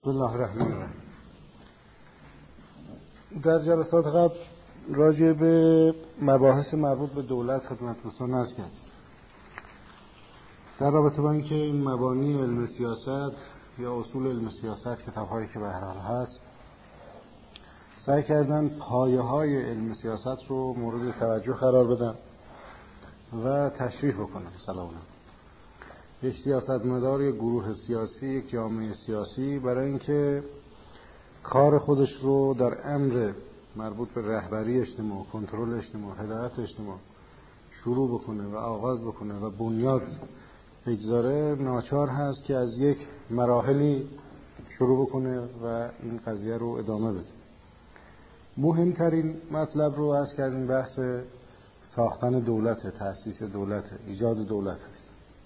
بسم الله الرحمن الرحیم. در جلسات قبل راجع به مباحث مربوط به دولت خدمت دوستان عرض کردم. در رابطه با اینکه این مبانی علم سیاست یا اصول علم سیاست کتاب‌هایی که به هر حال هست سعی کردن پایه‌های علم سیاست رو مورد توجه قرار بدن و تشریح بکنن. سلام. یک سیاستمدار، یک گروه سیاسی، یک جامعه سیاسی برای اینکه کار خودش رو در امر مربوط به رهبری اجتماع، کنترل اجتماع، هدایت اجتماع شروع بکنه و آغاز بکنه و بنیاد بگذاره، ناچار هست که از یک مراحلی شروع بکنه و این قضیه رو ادامه بده. مهمترین مطلب رو عرض کردیم بحث ساختن دولت، تأسیس دولت، ایجاد دولت هست.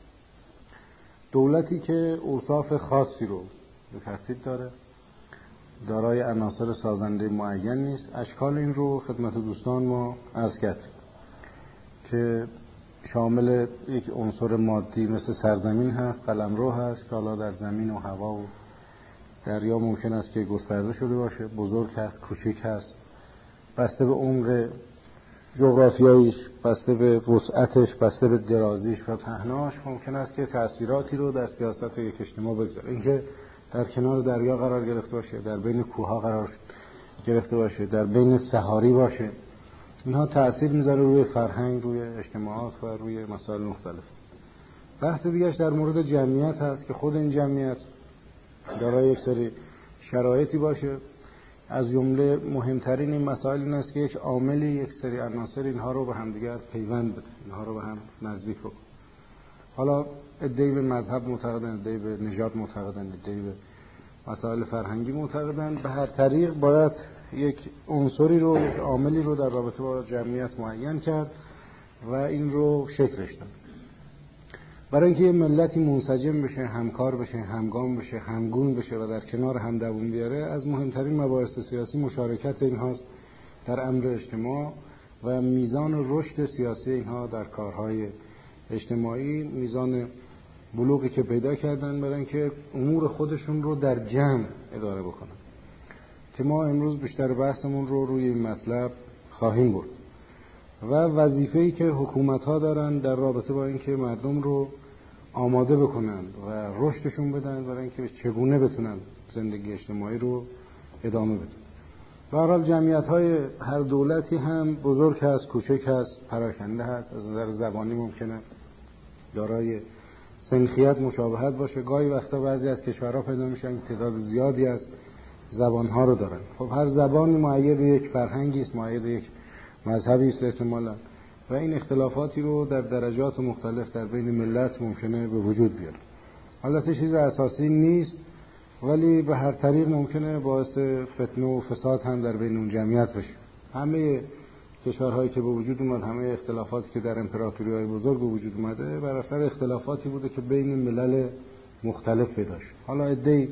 دولتی که اوصاف خاصی رو به ترتیب داره، دارای عناصر سازنده معین نیست. اشکال این رو خدمت دوستان ما عرض کردیم که شامل یک عنصر مادی مثل سرزمین هست، قلمرو هست که حالا در زمین و هوا و دریا ممکن است که گسترده شده باشه، بزرگ هست، کوچک هست، بسته به عمق جغرافیاییش، بسته به وسعتش، بسته به درازیش و پهناش ممکن است که تأثیراتی رو در سیاست یک اجتماع بگذاره. اینکه در کنار دریا قرار گرفته باشه، در بین کوهها قرار گرفته باشه، در بین صحاری باشه، اینها تأثیر میذاره روی فرهنگ، روی اجتماعات و روی مسائل مختلف. بحث دیگه‌اش در مورد جمعیت هست که خود این جمعیت دارای یک سری شرایطی باشه. از جمله مهمترین این مسائل این است که یک عاملی، یک سری عناصر اینها رو به هم دیگر پیوند بده، اینها رو به هم نزدیک بکنه. حالا عده‌ای به مذهب معتقدن، عده‌ای به نژاد معتقدن، عده‌ای به مسائل فرهنگی معتقدن. به هر طریق باید یک عنصری رو، یک عاملی رو در رابطه با جمعیت معین کرد و این رو شکلش داد. برای اینکه یه ملتی منسجم بشه، همکار بشه، همگام بشه، همگون بشه و در کنار هم دووم بیاره، از مهمترین مباحث سیاسی مشارکت اینهاست در امر اجتماع و میزان رشد سیاسی اینها در کارهای اجتماعی، میزان بلوغی که پیدا کردن برای اینکه امور خودشون رو در جمع اداره بکنن. که ما امروز بیشتر بحثمون رو روی این مطلب خواهیم برد. و وظیفه‌ای که حکومت‌ها دارن در رابطه با اینکه مردم رو آماده بکنن و رشدشون بدن برای اینکه چگونه بتونن زندگی اجتماعی رو ادامه بدن. به هر حال جمعیت‌های هر دولتی هم بزرگ هست، کوچک هست، پراکنده هست. از نظر زبانی ممکنه دارای سنخیت مشابهت باشه. گاهی وقتا بعضی از کشورها پیدا میشن تعداد زیادی از زبان‌ها رو دارن. خب هر زبانی مؤید یک فرهنگی است، مؤید یک مذهبی است احتمالاً، و این اختلافاتی رو در درجات مختلف در بین ملت ممکنه به وجود بیاره. البته چیز اساسی نیست، ولی به هر طریق ممکنه باعث فتنه و فساد هم در بین اون جمعیت بشه. همه کشورهایی که به وجود اومد، همه اختلافاتی که در امپراتوری‌های بزرگ به وجود اومده بر اثر اختلافاتی بوده که بین ملل مختلف پیدا شد. حالا عده‌ای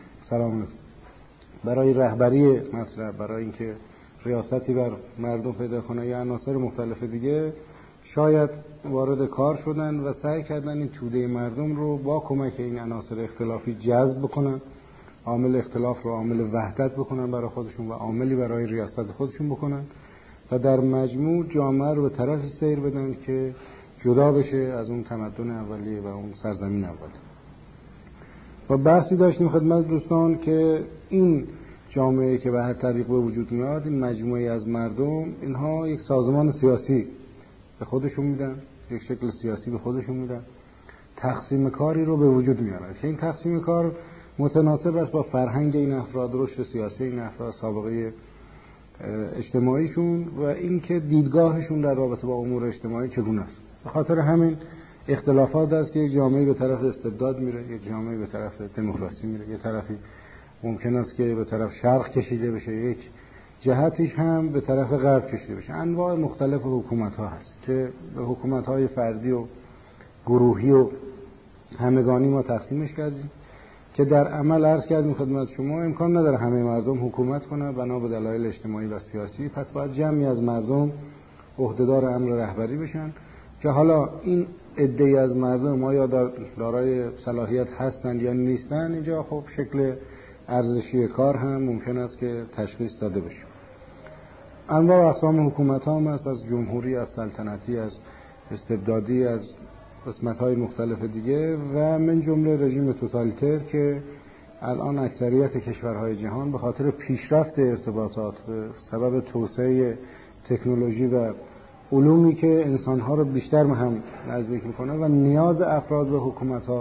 برای رهبری مطلب، برای اینکه ریاستی بر مردم پیدا کنه یا عناصر مختلف دیگه، شاید وارد کار شدن و سعی کردن این توده مردم رو با کمک این عناصر اختلافی جذب بکنن، عامل اختلاف رو عامل وحدت بکنن برای خودشون و عاملی برای ریاست خودشون بکنن و در مجموع جامعه رو به طرفی سیر بدن که جدا بشه از اون تمدن اولیه و اون سرزمین اولیه. و بحثی داشتیم خدمت دوستان که این جامعه که به هر طریق به وجود میاد، این مجموعه از مردم، اینها یک سازمان سیاسی به خودشون میدن، یک شکل سیاسی به خودشون میدن، تقسیم کاری رو به وجود میارن که این تقسیم کار متناسب است با فرهنگ این افراد، رشد سیاسی این افراد، سابقه اجتماعیشون و اینکه دیدگاهشون در رابطه با امور اجتماعی چگونه است. به خاطر همین اختلافات است که یک جامعه به طرف استبداد میره، یک جامعه به طرف دموکراسی میره، یک طرفی ممکن است که به طرف شرق کشیده بشه، یک جهتیش هم به طرف غرب کشیده بشه. انواع مختلف حکومت‌ها هست که به حکومت‌های فردی و گروهی و همگانی ما تقسیمش کردیم که در عمل عرض کردیم خدمت شما امکان نداره همه مردم حکومت کنن بنا به دلایل اجتماعی و سیاسی. پس باید جمعی از مردم عهدهدار امر رهبری بشن که حالا این عده‌ای از مردم ما یا دارای صلاحیت هستند یا نیستند، اینجا خب شکل ارزشی کار هم ممکن است که تشخیص داده بشه. انواع و اقسام حکومت ها هم هست، از جمهوری، از سلطنتی، از استبدادی، از قسمت‌های مختلف دیگه و من جمله رژیم توتالیتر که الان اکثریت کشورهای جهان به خاطر پیشرفت ارتباطات، به سبب توسعه تکنولوژی و علومی که انسانها رو بیشتر هم نزدیک میکنه و نیاز افراد به حکومت‌ها،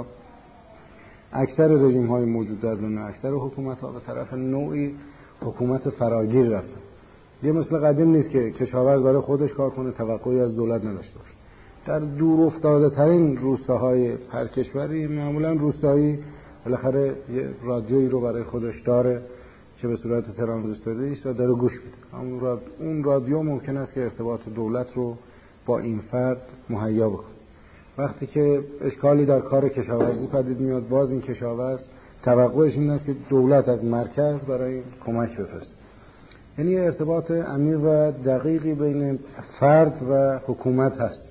اکثر رژیم‌های موجود در دنیا، اکثر حکومت‌ها به طرف نوعی حکومت فراگیر رفتن. یه مثل قدیم نیست که کشاورز داره خودش کار کنه، توقعی از دولت نداشته باشه. در دور افتاده ترین روستاهای هر کشوری معمولا روستایی بالاخره یه رادیویی رو برای خودش داره که به صورت ترانزیستوری است و داره گوش میده. اون رادیو ممکن است که ارتباط دولت رو با این فرد مهیا بکنه. وقتی که اشکالی در کار کشاورزی پدید میاد، باز این کشاورز توقعش این است که دولت از مرکز برای کمک بفرسته. یعنی ارتباط عمیق و دقیقی بین فرد و حکومت هست،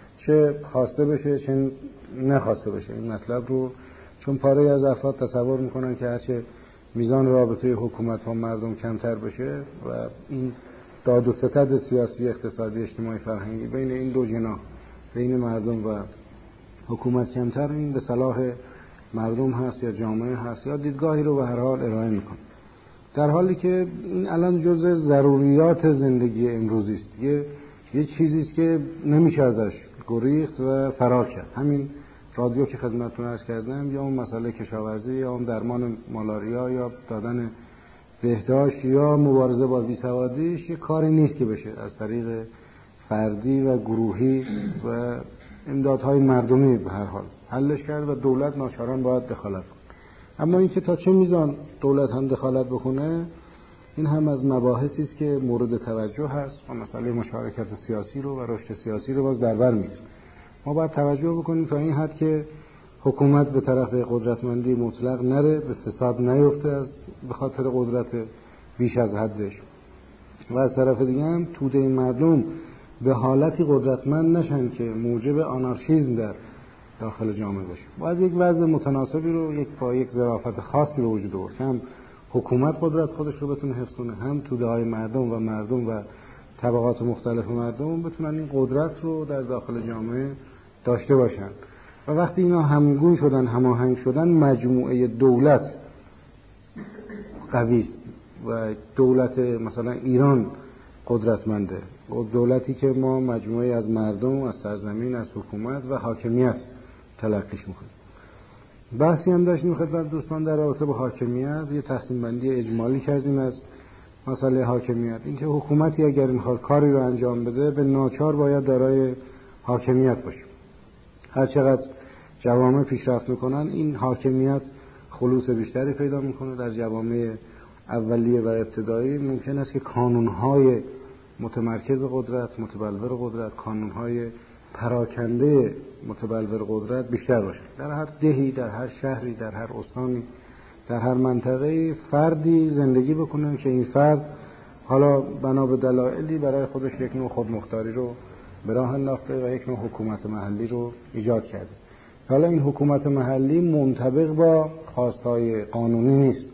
چه خواسته بشه چه نخواسته بشه. این مطلب رو چون پاره از افراد تصور میکنن که هرچه میزان رابطه حکومت و مردم کمتر بشه و این داد و ستد سیاسی، اقتصادی، اجتماعی، فرهنگی بین این دو جناح، بین مردم و حکومت کمتر، این به صلاح مردم هست یا جامعه هست یا دیدگاهی رو به هر حال ارائه میکنه. در حالی که این الان جزء ضروریات زندگی امروزی است، یه چیزی است که نمیشه ازش گریخت و فرار کرد. همین رادیو که خدمتتون عرض کردم، یا اون مسئله کشاورزی، یا اون درمان مالاریا، یا دادن بهداشت، یا مبارزه با بیسوادیش، یه کاری نیست که بشه از طریق فردی و گروهی و امدادهای مردمی به هر حال حلش کرد و دولت ناچاران باید دخالت کنه. اما اینکه تا چه میزان دولت هم دخالت بکنه، این هم از مباحثی است که مورد توجه هست و مسئله مشارکت سیاسی رو و رشد سیاسی رو باز در بر میگیره. ما باید توجه بکنیم تا این حد که حکومت به طرف قدرتمندی مطلق نره، به فساد نیفته از به خاطر قدرت بیش از حدش، و از طرف دیگه هم توده مردم به حالتی قدرتمند نشن که موجب آنارشیسم در داخل جامعه بشه. باید یک وضع متناسبی رو با یک ظرافت خاصی به وجود آورد، هم حکومت قدرت خودش رو بتونه حفظ کنه، هم توده‌های مردم و طبقات مختلف مردم بتونن این قدرت رو در داخل جامعه داشته باشن. و وقتی اینا همگون شدن، هماهنگ شدن، مجموعه دولت قوی است و دولت مثلا ایران قدرتمنده، دولتی که ما مجموعه از مردم، از سرزمین، از حکومت و حاکمیت تلقیش میکنیم. بحثی هم داشتیم خدمت دوستان در رابطه با حاکمیت، یه تقسیم بندی اجمالی کردیم از مسئله حاکمیت. اینکه حکومتی اگر میخواد کاری رو انجام بده، به ناچار باید دارای حاکمیت باشه. هر چقدر جوامع پیشرفت میکنن، این حاکمیت خلوص بیشتری پیدا میکنه. در جوامع اولیه و ابتدایی ممکن است که کانونهای متمرکز قدرت، متبلور قدرت، کانونهای پراکنده متبلور قدرت بیشتر باشه. در هر دهی، در هر شهری، در هر استانی، در هر منطقه‌ای فردی زندگی بکنه که این فرد حالا بنا به دلایلی برای خودش یک نوع خودمختاری رو به راه انداخته و یک نوع حکومت محلی رو ایجاد کرده. حالا این حکومت محلی منطبق با خواستهای قانونی نیست.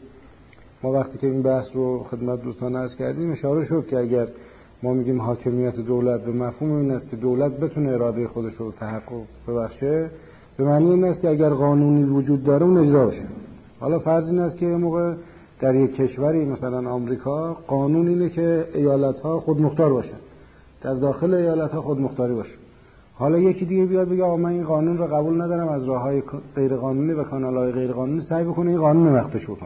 ما وقتی که این بحث رو خدمت دوستان عرض کردیم اشاره شد که اگر ما میگیم حاکمیت دولت به مفهوم این است که دولت بتونه اراده خودش رو تحقق ببخشه، به معنی این است که اگر قانونی وجود داره اون اجرا بشه. حالا فرض این است که یه موقع در یک کشوری مثلا آمریکا قانون اینه که ایالت‌ها خودمختار باشن، در داخل ایالت‌ها خودمختاری باشه. حالا یکی دیگه بیاد بگه آقا من این قانون رو قبول ندارم، از راه‌های غیر قانونی و کانال‌های غیر قانونی سعی بکنه این قانون مختش بکنه.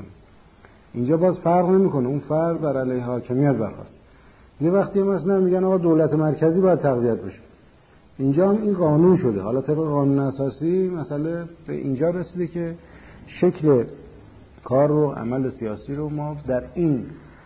اینجا باز فرق نمی‌کنه، اون فرد بر علیه حاکمیت برخاست. یه وقتی مثلا میگن آقا دولت مرکزی باید تقویت بشه، اینجا هم این قانون شده. حالا طبق قانون اساسی مسئله به اینجا رسیده که شکل کار رو، عمل سیاسی رو ما در این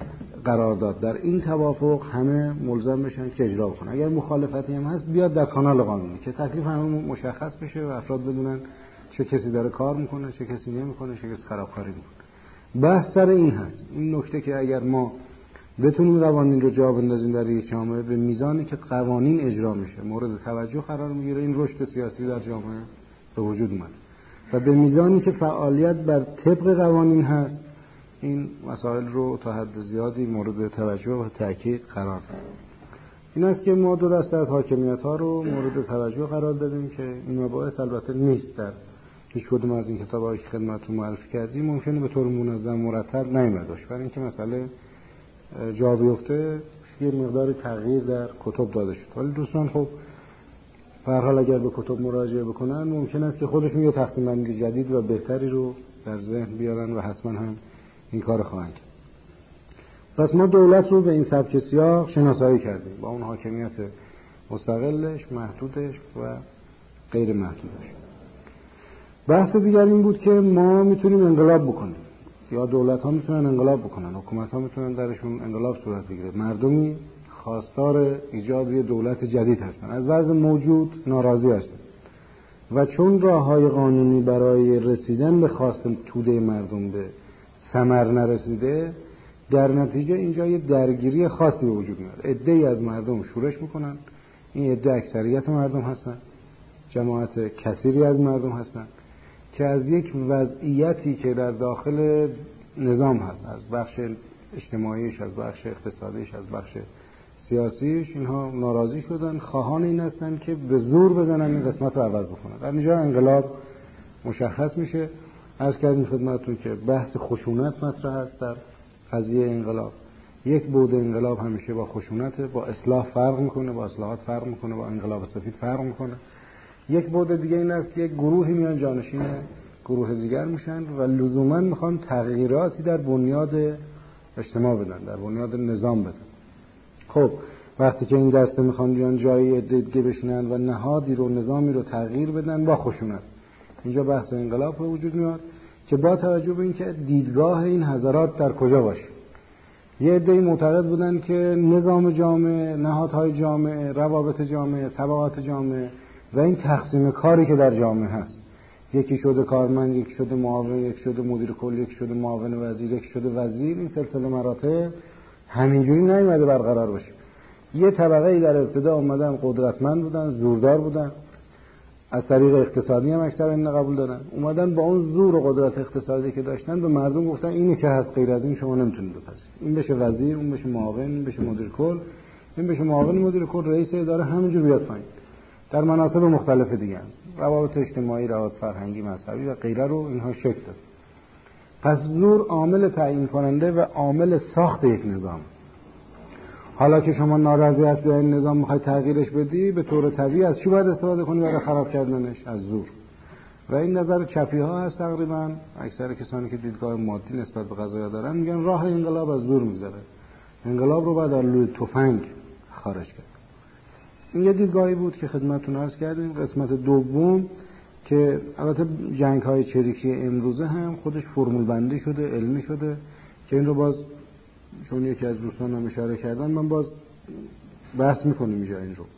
قرارداد، در این توافق همه ملزم بشن که اجرا کنن. اگر مخالفتی هم هست بیاد در کانال قانونی که تکلیف همه مشخص بشه و افراد بدونن چه کسی داره کار میکنه، چه کسی نمیکنه، چه کسی خرابکاری میکنه. بحث سر این هست، این نکته که اگر ما بتونیم قوانین رو جا بندازیم در یک جامعه، به میزانی که قوانین اجرا میشه مورد توجه قرار میگیره، این رشد سیاسی در جامعه به وجود اومد. و به میزانی که فعالیت بر طبق قوانین هست، این مسائل رو تا حد زیادی مورد توجه و تأکید قرار دادیم. این است که ما دو دسته از حاکمیت‌ها رو مورد توجه قرار دادیم که این مباحث البته نیست در هیچ کدوم از این کتاب‌هایی که خدمتتون معرفی کردیم، ممکنه به طور منظم مرتب نیامده باشه، برای اینکه مسئله جا بیفته یه مقدار تغییر در کتب داده شد. ولی دوستان خب به هر حال اگر به کتب مراجعه بکنن ممکن است که خودشون یه تقسیم بندی جدید و بهتری رو در ذهن بیارن و حتما هم این کار خواهند کرد. پس ما دولت رو به این سبک سیاق شناسایی کردیم، با اون حاکمیت مستقلش، محدودش و غیر محدودش. بحث دیگر این بود که ما میتونیم انقلاب بکنیم، یا دولت ها میتونن انقلاب بکنن، حکومت ها میتونن درشون انقلاب صورت بگیره. مردمی خواستار ایجاد یه دولت جدید هستن، از وضع موجود ناراضی هستن و چون راههای قانونی برای رسیدن به خواست توده مردم به ثمر نرسیده، در نتیجه اینجا یه درگیری خاصی به وجود میاد. عده‌ای از مردم شورش میکنن، این عده اکثریت مردم هستن، جماعت کثیری از مردم هستن که از یک وضعیتی که در داخل نظام هست، از بخش اجتماعیش، از بخش اقتصادیش، از بخش سیاسیش، اینها ناراضی شدن، خواهان این هستن که به زور بزنن این قسمت رو عوض بکنن. در اینجا انقلاب مشخص میشه. عرض کردیم خدمتتون که بحث خشونت مطرح هست در قضیه انقلاب. یک بعد انقلاب همیشه با خشونت، با اصلاح فرق میکنه، با اصلاحات فرق میکنه، با انقلاب سفید فرق میکنه. یک بعد دیگه این است که یک گروهی میان جانشین گروه دیگر میشن و لزوما میخوان تغییراتی در بنیاد اجتماع بدن، در بنیاد نظام بدن. خب وقتی که این دسته میخوان بیان جایی دیگه بشینن و نهادی رو، نظامی رو تغییر بدن با خشونت، اینجا بحث انقلاب به وجود میاد که با توجه به اینکه دیدگاه این حضرات در کجا باشه. یه عده‌ای معتقد بودن که نظام جامعه، نهادهای جامعه، روابط جامعه، طبقات جامعه و این تقسیم کاری که در جامعه هست، یکی شده کارمند، یکی شده معاون، یکی شده مدیر کل، یکی شده معاون وزیر، یکی شده وزیر، این سلسله مراتب همینجوری نیومده برقرار بشه. یه طبقه ای در ابتدا اومدن قدرتمند بودن، زوردار بودن، از طریق اقتصادی هم اکثر این قبول دارن، اومدن با اون زور و قدرت اقتصادی که داشتن به مردم گفتن اینی که هست، غیر از این شما نمیتونید بپذیرید. این بشه وزیر، اون بشه معاون، این بشه مدیر کل، این بشه معاون مدیر کل، رئیس اداره، همینجور بیاد پایین. در مناصب مختلف دیگه هم روابط اجتماعی، روابط فرهنگی، مذهبی و غیره رو اینها شکل داد. پس زور عامل تعیین کننده و عامل ساخت یک نظام. حالا که شما ناراضی هستی به این نظام میخوای تغییرش بدی، به طور طبیعی از چی باید استفاده کنی برای خراب کردنش؟ از زور. و این نظر چپی ها هست تقریبا. اکثر کسانی که دیدگاه مادی نسبت به قضایا دارن میگن راه انقلاب از زور میذاره، انقلاب رو باید از لوی تفنگ خارج کرد. این یه دیدگاهی بود که خدمتتون عرض کردیم. قسمت دوم که البته جنگ‌های چریکی امروزه هم خودش فرمول بندی شده، علمی شده، که این رو باز چون یکی از دوستان هم اشاره کردن من باز بحث میکنیم اینجا. این رو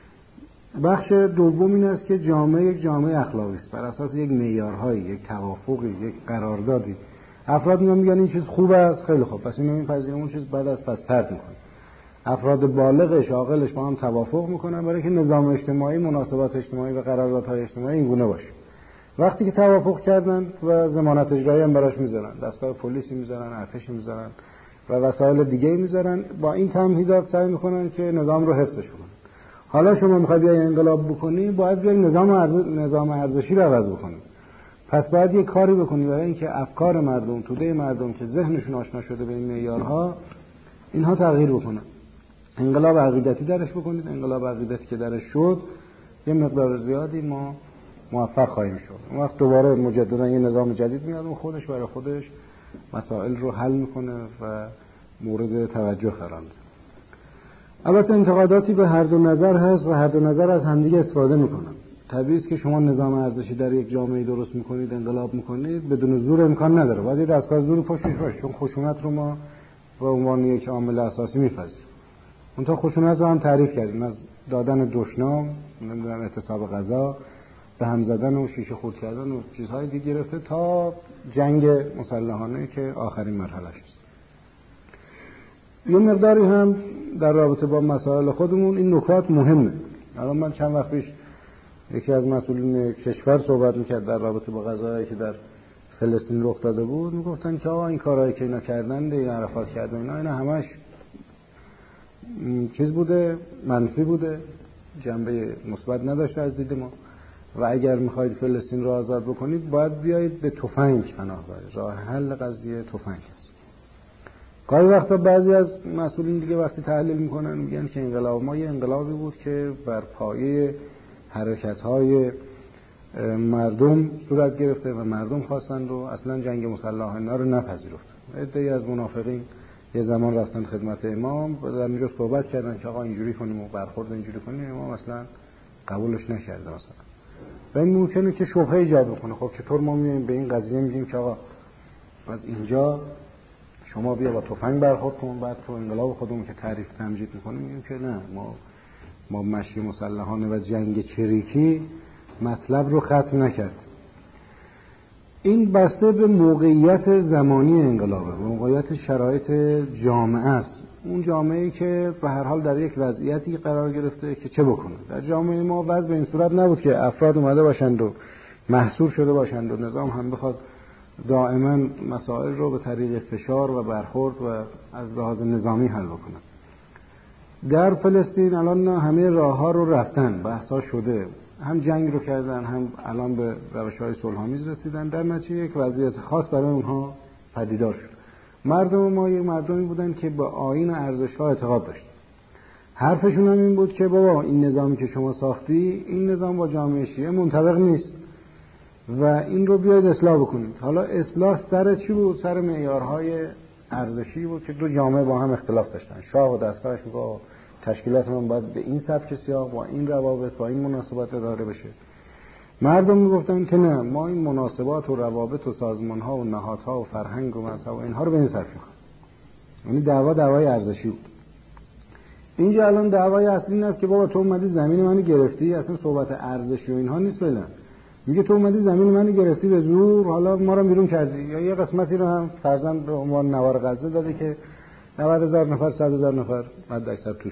بخش دوم این است که جامعه یک جامعه اخلاقی است، بر اساس یک معیارهایی، یک توافقی، یک قراردادی. افراد میگن این چیز خوب است، خیلی خوب، پس اینو میپذیریم، اون چیز بعد از پس ترک میکنه. افراد بالغش، عاقلش با هم توافق میکنن برای که نظام اجتماعی، مناسبات اجتماعی و قراردادهای اجتماعی این گونه باشه. وقتی که توافق کردن و ضمانت اجرایی هم براش میذارن، دستگاه پلیسی میذارن، ارتشی میذارن و وسایل دیگه میذارن، با این تمهیدات سعی میکنن که نظام رو حفظش کنن. حالا شما میخواید بیاید انقلاب بکنی، باید بیاید نظام ارزشی رو عوض بکنی. پس باید یه کاری بکنی برای اینکه افکار مردم، توده مردم که ذهنشون آشنا شده به این معیارها، اینها تغییر بکنن. انقلاب عقیدتی درش بکنید. انقلاب عقیدتی که درش شد، یه مقدار زیادی ما موفق خواهیم شد. اون وقت دوباره مجددا یه نظام جدید میاد و خودش برای خودش مسائل رو حل میکنه و مورد توجه قرار میده. البته انتقاداتی به هر دو نظر هست و هر دو نظر از همدیگه استفاده میکنن. طبیعی است که شما نظام ارزشی در یک جامعه درست میکنید، انقلاب میکنید، بدون زور امکان نداره. باید دستگاه زور پشتش باشه، چون خشونت رو ما به عنوان یک عامل اساسی میپذیریم. اون تا خشونت رو هم تعریف کردیم، از دادن دشنام، نمیدونم اعتصاب غذا، به هم زدن و شیشه خورد کردن و چیزهای دیگه گرفته تا جنگ مسلحانه که آخرین مرحله‌اش است. یه مقداری هم در رابطه با مسائل خودمون این نکات مهمه. الان من چند وقت پیش یکی از مسئولین کشور صحبت میکرد در رابطه با قضایی که در فلسطین رخ داده بود میگفتن که آقا این کارهایی که اینا کردن این عرفات کردن اینا همش چیز بوده، منفی بوده، جنبه مثبت نداشته از دید ما و اگر میخواید فلسطین رو آزاد بکنید باید بیایید به تفنگ پناه برید. راه حل قضیه تفنگ است. گاهی وقتا بعضی از مسئولین دیگه وقتی تحلیل میکنن میگن که انقلاب ما یه انقلابی بود که بر پایه حرکت‌های مردم صورت گرفته و مردم خواستن رو اصلا جنگ مسلح اینا رو نپذیرفتن. عده‌ای از منافقین یه زمان رفتن خدمت امام و در اونجا صحبت کردن که آقا اینجوری کنیم و برخورد اینجوری کنیم، امام اصلا قبولش نکرده مثلا. و این ممکنه که شبهه ایجاد بکنه. خب چطور ما میایم به این قضیه میگیم که آقا از اینجا شما بیا با تفنگ برخورد کن، بعد تو انقلاب خودمون که تعریف تمجید میکنیم میگیم که نه، ما مشی مسلحانه و جنگ چریکی مطلب رو ختم نکرد. این بسته به موقعیت زمانی انقلابه، موقعیت شرایط جامعه است. اون جامعه‌ای که به هر حال در یک وضعیتی قرار گرفته که چه بکنه. در جامعه ما وضع به این صورت نبود که افراد اومده باشند و محصور شده باشند و نظام هم بخواد دائما مسائل رو به طریق فشار و برخورد و از لحاظ نظامی حل بکنه. در فلسطین الان همه راه‌ها رو رفتن، بحث‌ها شده، هم جنگ رو کردن، هم الان به روش‌های صلح‌آمیز رسیدن، در نتیجه یک وضعیت خاص برای اونها پدیدار شد. مردم ما یک مردمی بودن که به آیین و ارزش‌ها اعتقاد داشتن. حرفشون هم این بود که بابا این نظامی که شما ساختی، این نظام با جامعه شیعه منطبق نیست و این رو بیاید اصلاح بکنید. حالا اصلاح سر چی بود؟ سر معیارهای ارزشی بود که دو جامعه با هم اختلاف داشتن. شاه و دستگاهش میگه تشکیلات من باید به این سبک سیاق، با این روابط، با این مناسبات اداره بشه. مردم میگفتن که نه، ما این مناسبات و روابط و سازمان‌ها و نهادها و فرهنگ و مذهب و اینها رو به این سبک می‌خوایم. یعنی دعوای ارزشی بود. اینجا الان دعوای اصلی این است که بابا تو اومدی زمین منو گرفتی، اصلا صحبت ارزشی و اینها نیست فعلا. میگه تو اومدی زمین منو گرفتی به زور، حالا ما رو بیرون کردی، یا یه قسمتی رو هم فرضاً به عنوان نوار غزه دادی که 90,000 نفر 100,000 نفر حد اکثر توش.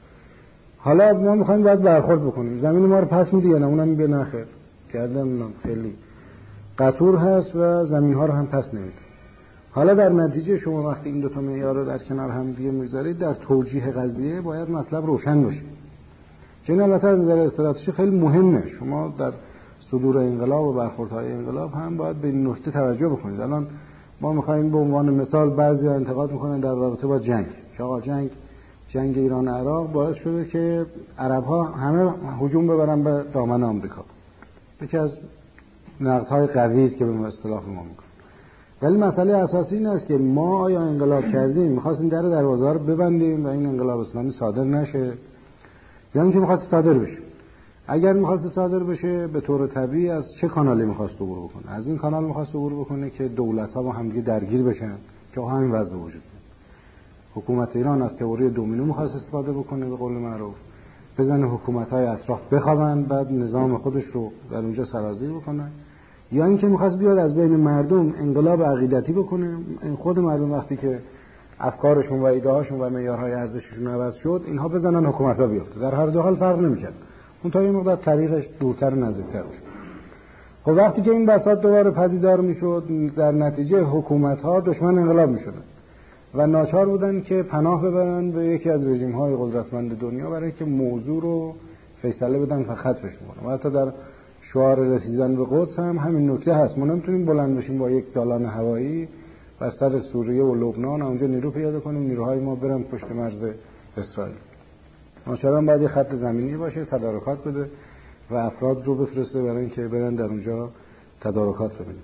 حالا ما میخوایم باید برخورد بکنیم، زمین ما رو پس میدی یا نه؟ اونم میگه نه خیر، کردم خیلی قطور هست و زمین ها رو هم پس نمیده. حالا در نتیجه شما وقتی این دو تا معیار رو در کنار هم دیگه میذارید، در توجیه قضیه باید مطلب روشن باشه. چون البته از نظر استراتژی خیلی مهمه. شما در صدور انقلاب و برخوردهای انقلاب هم باید به این نکته توجه بکنید. الان ما میخوایم به عنوان مثال بعضی انتقاد میکنن در رابطه با جنگ، که آقا جنگ ایران و عراق باعث شده که عرب‌ها همه هجوم ببرن به دامن آمریکا. یکی از نقدهای قوی است که به اصطلاح ما میگن. ولی مسئله اساسی این است که ما آیا انقلاب کردیم، می‌خواستیم در دروازه رو ببندیم و این انقلاب اسلامی صادر نشه، یا اینکه می‌خواست صادر بشه؟ اگر می‌خواست صادر بشه به طور طبیعی از چه کانالی می‌خواست عبور بکنه؟ از این کانال می‌خواست عبور بکنه که دولت‌ها با هم دیگه درگیر بشن، که همین وضع وجود داره. حکومت ایران از تئوری دومینو می‌خواست استفاده بکنه، به قول معروف بزنه حکومت‌های اطراف بخوابن، بعد نظام خودش رو در اونجا سرازیر بکنه، یا اینکه می‌خواست بیاد از بین مردم انقلاب عقیدتی بکنه. خود مردم وقتی که افکارشون و ایده‌هاشون و معیارهای ارزششون عوض شد، اینها بزنن حکومت‌ها بیفته. در هر دو حال فرق نمی‌کرد، اون تا یه مقدار طریقش دورتر و نزدیکتر بود. خب وقتی که این بساط دوباره پدیدار می‌شد، در نتیجه حکومت‌ها دشمن انقلاب می‌شدن و ناچار بودن که پناه ببرن به یکی از رژیم‌های قدرتمند دنیا برای که موضوع رو فیصله بدن و ختمش کنن. و حتی در شعار رسیدن به قدس هم همین نکته هست. ما نمیتونیم بلند بشیم با یک دالان هوایی بر سر سوریه و لبنان اونجا نیرو پیاده کنیم، نیروهای ما برن پشت مرز اسرائیل. ناچارن باید یه خط زمینی باشه، تدارکات بده و افراد رو بفرسته برای اینکه برن در اونجا تدارکات ببینن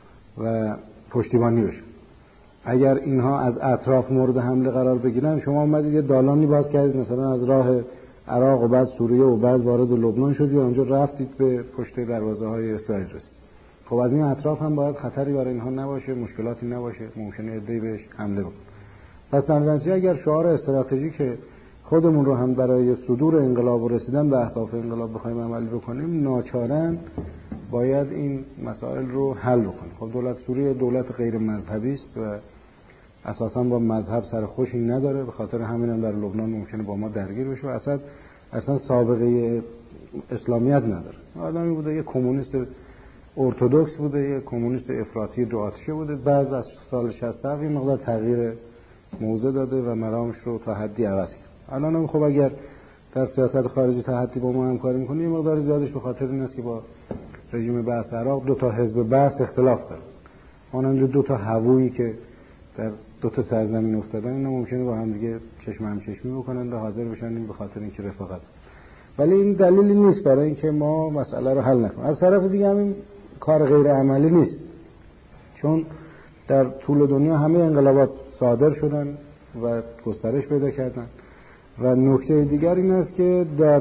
و پشتیبانی بشه. اگر اینها از اطراف مورد حمله قرار بگیرن، شما اومدید یه دالانی باز کردید مثلا از راه عراق و بعد سوریه و بعد وارد لبنان شدید و اونجا رفتید به پشت دروازه‌های اسرائیل رسید. خب از این اطراف هم باید خطری برای اینها نباشه، مشکلاتی نباشه، ممکنه عده‌ای بهش حمله بکنن. پس در نتیجه اگر شعار استراتژیک خودمون رو هم برای صدور انقلاب و رسیدن به اهداف انقلاب بخوایم عملی بکنیم، ناچارن باید این مسائل رو حل بکنیم. خب دولت سوریه دولت غیر مذهبی است و اساساً با مذهب سر خوشی نداره، به خاطر همین هم در لبنان ممکنه با ما درگیر بشه و اصلا سابقه اسلامیت نداره. آدمی بوده یه کمونیست ارتدوکس بوده، یک کمونیست افراطی دو آتشه بوده. بعد از سال 67 یه مقدار تغییر موضع داده و مرامش رو تا حدی عوض کرد. الان هم خب اگر در سیاست خارجی تا حدی با ما همکاری می‌کنه، یه مقدار زیادش به خاطر این است که با رژیم بعث عراق دو تا حزب بعث اختلاف داره. مانند دو تا هوایی که در دو تا سرزمین افتادن، اینا ممکنه با هم دیگه چشم همچشمی بکنن و حاضر بشن این به خاطر اینکه رفاقت. ولی این دلیلی نیست برای اینکه ما مسئله رو حل نکنیم. از طرف دیگه همین کار غیر عملی نیست، چون در طول دنیا همه انقلابات صادر شدن و گسترش پیدا کردن. و نکته دیگر این است که در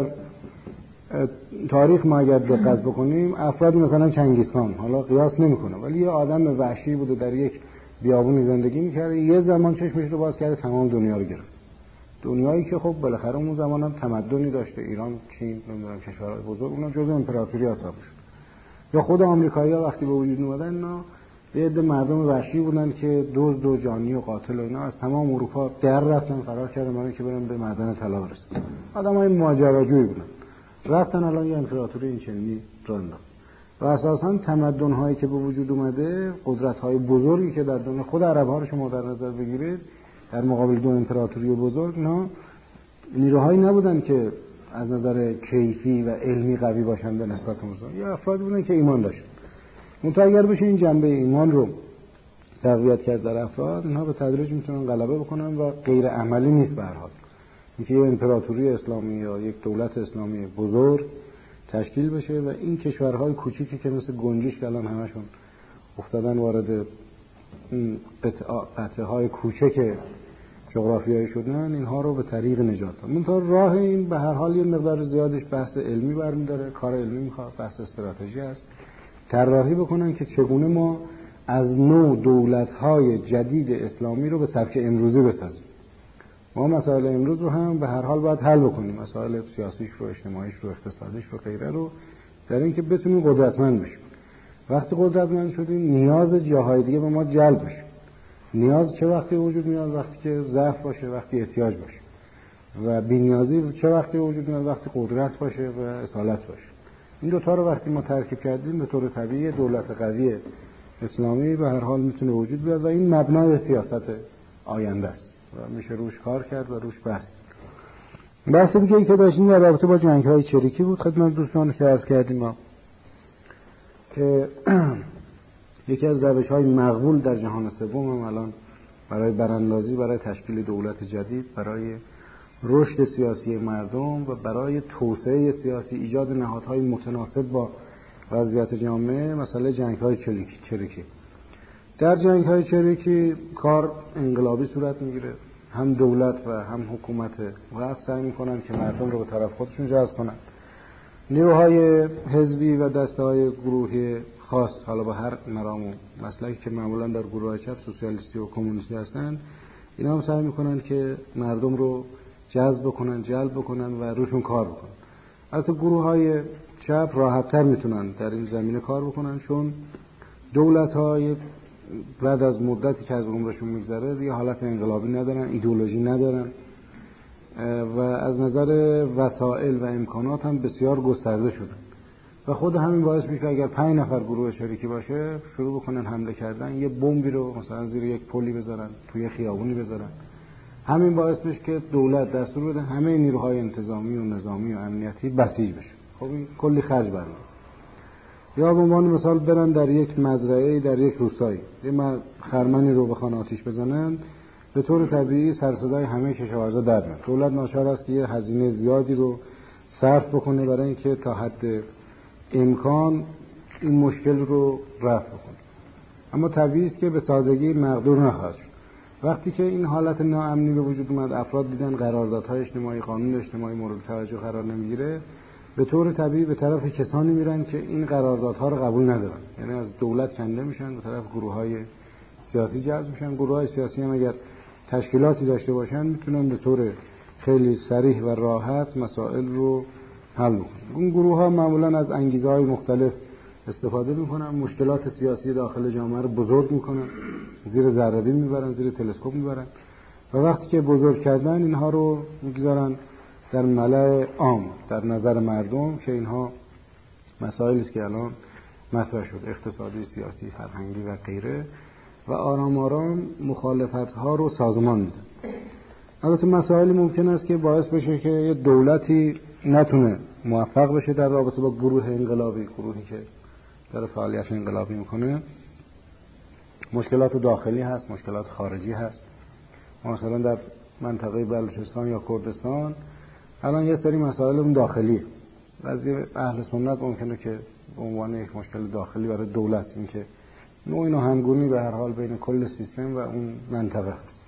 تاریخ ما اگر دقت بکنیم، افرادی مثلا چنگیزخان، حالا قیاس نمی‌کنه، ولی یه آدم وحشی بوده، در یک بیابونی زندگی می‌کرده، یه زمان چشمش رو باز کرده تمام دنیا رو گرفت. دنیایی که خب بالاخره اون زمان هم تمدنی داشته، ایران، چین، نمیدونم کشورهای بزرگ، اونا جزء امپراتوری حساب شد. یا خود آمریکایی‌ها وقتی به وجود اومدن، اینا یه عده مردم وحشی بودن که دزد و جانی و قاتل و اینا از تمام اروپا در رفتن، فرار کردن برای اینکه برن به معدن طلا برسن. آدمای ماجراجویی بودن. رفتن الان یه امپراتوری این چنینی راه انداختن. و اساساً تمدن‌هایی که به وجود اومده، قدرت‌های بزرگی که در دنیا، خود عرب‌ها رو شما در نظر بگیرید، در مقابل دو امپراتوری بزرگ، نه نیروهایی نبودن که از نظر کیفی و علمی قوی باشن به نسبت اون. یا افراد بودن که ایمان داشتن. منتها اگر بشه این جنبه ایمان رو تقویت کرد در افراد، اینها به تدریج میتونن غلبه بکنن و غیر عملی نیست به هر حال. اینکه یه امپراتوری اسلامی یا یک دولت اسلامی بزرگ تشکیل بشه و این کشورهای کوچیکی که مثل گنجشک الان همشون افتادن وارد قطعه‌های کوچک جغرافیایی شدن، اینها رو به طریق نجات داد. منتها راه این به هر حال یه مقدار زیادش بحث علمی برمی‌داره، کار علمی میخواد، بحث استراتژی است. طراحی بکنن که چگونه ما از نوع دولت‌های جدید اسلامی رو به سبک امروزی بسازیم. ما مسائل امروز رو هم به هر حال باید حل بکنیم، مسائل سیاسیش رو، اجتماعیش رو، اقتصادیش رو، غیره رو، در اینکه بتونیم قدرتمند بشیم. وقتی قدرتمند شدیم، نیاز جاهای دیگه به ما جلب بشه. نیاز چه وقتی وجود میاد؟ وقتی که ضعف باشه، وقتی احتیاج باشه. و بی‌نیازی چه وقتی وجود میاد؟ وقتی قدرت باشه و اصالت باشه. این دو تا رو وقتی ما ترکیب کردیم، به طور طبیعی دولت قوی اسلامی به هر حال میتونه وجود بیاد و این مبنای سیاست آینده است و میشه روش کار کرد و روش بحث دیگه ای که داشتیم در رابطه با جنگ‌های چریکی بود. خدمت دوستان که عرض کردیم ما که یکی از روش‌های مقبول در جهان سوم هم الان برای براندازی، برای تشکیل دولت جدید، برای رشد سیاسی مردم و برای توسعه سیاسی، ایجاد نهادهای متناسب با وضعیت جامعه، مسئله جنگ‌های چریکی. در جنگ‌های چریکی کار انقلابی صورت میگیره. هم دولت و هم حکومت وقت سعی میکنن که مردم رو به طرف خودشون جذب کنن. نیروهای حزبی و دسته‌های گروهی خاص، حالا با هر مرام و مسلکی که معمولا در گروه‌های چپ سوسیالیستی و کمونیستی هستن، اینا هم سعی میکنن که مردم رو جذب بکنن، جلب بکنن و روشون کار بکنن. البته گروه‌های چپ راحت‌تر میتونن در این زمینه کار بکنن، چون دولت‌های بعد از مدتی که از عمرشون میگذره دیگه حالت انقلابی ندارن، ایدئولوژی ندارن و از نظر وسایل و امکانات هم بسیار گسترده شدن و خود همین باعث میشه اگر 5 نفر گروه شریکی باشه شروع بکنن حمله کردن، یه بمبی رو مثلا زیر یک پلی بذارن، توی خیابونی بذارن، همین باعث میشه که دولت دستور بده همه نیروهای انتظامی و نظامی و امنیتی بسیج بشه. خب این کلی خرج برمی‌داره. یا به عنوان مثال برن در یک مزرعه، در یک روستایی یه خرمنی رو بخوان آتیش بزنن، به طور طبیعی سرصدای همه کشاورزا در میاد. دولت ناچار است که یه هزینه زیادی رو صرف بکنه برای اینکه تا حد امکان این مشکل رو رفع بکنه. اما طبیعی است که به سادگی مقدور نخواهد شد. وقتی که این حالت ناامنی به وجود اومد، افراد دیدن قراردادهای اجتماعی، قانون اجتماعی مورد توجه قرار نمیگیره، به طور طبیعی به طرف کسانی میرن که این قراردادها رو قبول ندارن، یعنی از دولت کنده میشن، به طرف گروه‌های سیاسی جذب میشن. گروه‌های سیاسی هم اگر تشکیلاتی داشته باشن میتونن به طور خیلی صریح و راحت مسائل رو حل کنن. اون گروه‌ها معمولا از انگیزه‌های مختلف استفاده میکنن، مشکلات سیاسی داخل جامعه رو بزرگ میکنن، زیر ذره‌بین میبرن، زیر تلسکوپ میبرن و وقتی که بزرگ کردن اینها رو میگذارن در ملأ عام، در نظر مردم، که اینها مسائلی است که الان مطرح شد، اقتصادی، سیاسی، فرهنگی و غیره، و آرام آرام مخالفت‌ها رو سازمان میده. البته مسائلی ممکن است که باعث بشه که یه دولتی نتونه موفق بشه در رابطه با گروه انقلابی، گروهی که داره فعالیت انقلابی میکنه. مشکلات داخلی هست، مشکلات خارجی هست. مثلا در منطقه بلوچستان یا کردستان الان یه سری مسائل اون داخلی، بعضی اهل سنت ممکنه که به عنوان یک مشکل داخلی برای دولت، این که نوع ناهمگونی به هر حال بین کل سیستم و اون منطقه هست.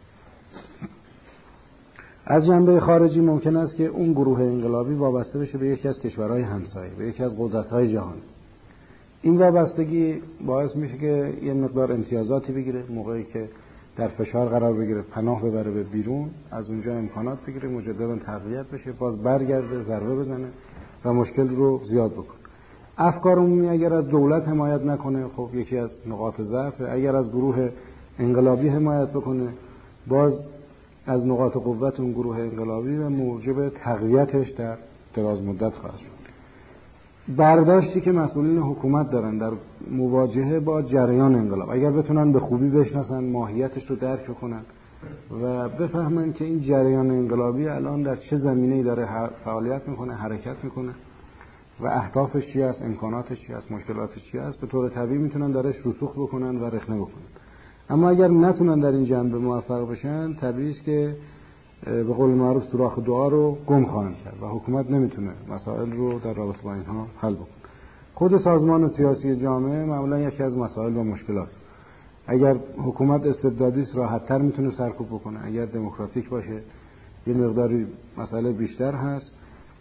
از جنبه خارجی ممکن است که اون گروه انقلابی وابسته بشه به یکی از کشورهای همسایه، به یکی از قدرت‌های جهانی. این وابستگی باعث میشه که یه مقدار امتیازاتی بگیره، موقعی که در فشار قرار بگیره پناه ببره به بیرون، از اونجا امکانات بگیره، مجددا تقویت بشه، باز برگرده ضربه بزنه و مشکل رو زیاد بکنه. افکار عمومی اگر از دولت حمایت نکنه، خب یکی از نقاط ضعف. اگر از گروه انقلابی حمایت بکنه، باز از نقاط قوت اون گروه انقلابی و موجب تقویتش در دراز مدت خواهد شد. برداشتی که مسئولین حکومت دارن در مواجهه با جریان انقلاب، اگر بتونن به خوبی بشناسن، ماهیتش رو درک کنن و بفهمن که این جریان انقلابی الان در چه زمینه‌ای داره فعالیت میکنه، حرکت میکنه و اهدافش چی است، امکاناتش چی است، مشکلاتش چی است، به طور طبیعی میتونن درش رسوخ بکنن و رخنه بکنن. اما اگر نتونن در این جنبه موفق بشن، طبیعی است که به قول معروف سوراخ دعا رو گم خواهند کرد و حکومت نمیتونه مسائل رو در رابطه با اینها حل بکنه. خود سازمان سیاسی جامعه معمولا یکی از مسائل و مشکلات. اگر حکومت استبدادی است راحت‌تر میتونه سرکوب بکنه، اگر دموکراتیک باشه یه مقداری مسئله بیشتر هست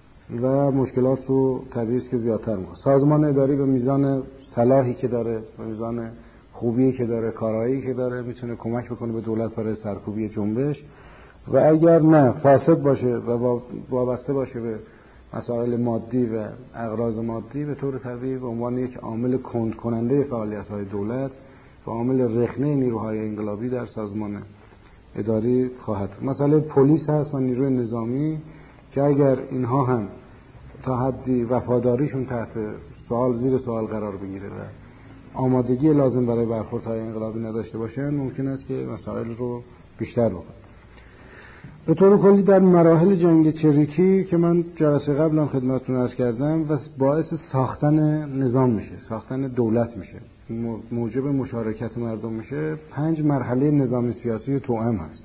و مشکلات رو طبیعی است که زیادتر میکنه. سازمان اداری به میزان صلاحی که داره، به میزان خوبی که داره، کارایی که داره، میتونه کمک بکنه به دولت برای سرکوبی جنبش. و اگر نه فاسد باشه و وابسته باشه به مسائل مادی و اغراض مادی، به طور طبیعی به عنوان یک عامل کند کننده فعالیت‌های دولت و عامل رخنه نیروهای انقلابی در سازمان اداری خواهد. مسئله پلیس هست و نیروی نظامی که اگر اینها هم تا حدی وفاداریشون تحت سوال، زیر سوال قرار بگیره و آمادگی لازم برای برخوردهای انقلابی نداشته باشن، ممکن است که مسائل رو بیشتر بکنه. به طور کلی در مراحل جنگ چریکی که من جلسه قبل هم خدمتتون عرض کردم و باعث ساختن نظام میشه، ساختن دولت میشه، موجب مشارکت مردم میشه، 5 مرحله نظامی سیاسی توأم هست.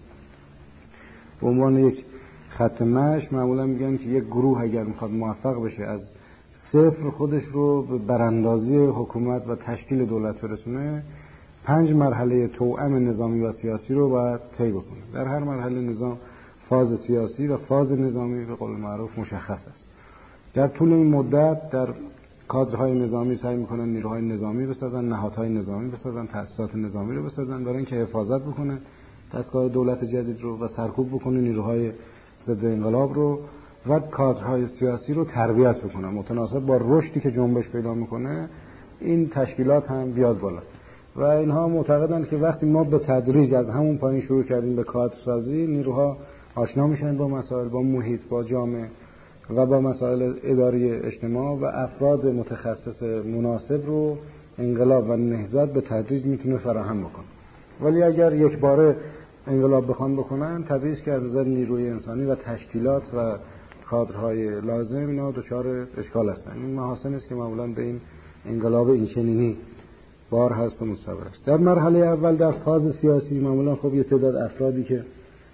به عنوان یک خط مشی معمولا میگن که یک گروه اگر میخواد موفق بشه از صفر خودش رو به براندازی حکومت و تشکیل دولت برسونه، 5 مرحله توأم نظامی و سیاسی رو باید طی بکنه. در هر مرحله نظام فاز سیاسی و فاز نظامی به قول معروف مشخص است. در طول این مدت در کادرهای نظامی سعی میکنن نیروهای نظامی بسازن، نهادهای نظامی بسازن، تأسیسات نظامی رو بسازن برای اینکه حفاظت بکنه دستگاه دولت جدید رو و سرکوب بکنه نیروهای ضد انقلاب رو و کادرهای سیاسی رو تربیت بکنه متناسب با رشدی که جنبش پیدا میکنه. این تشکیلات هم بیاد بالا و اینها معتقدند که وقتی ما به تدریج از همون پایین شروع کردیم به کادرسازی، نیروها آشنا میشن با مسائل، با محیط، با جامعه و با مسائل اداری اجتماع و افراد متخصص مناسب رو انقلاب و نهضت به تدریج میتونه فراهم بکنه. ولی اگر یک باره انقلاب بخوان بکنن، طبیعی است که از نظر نیروی انسانی و تشکیلات و کادرهای لازم اینا دچار اشکال هستن. این محاسن است که معمولا به این انقلاب اینچنینی بار هست و مستقر است. در مرحله اول در فاز سیاسی معمولا خب یه تعداد افرادی که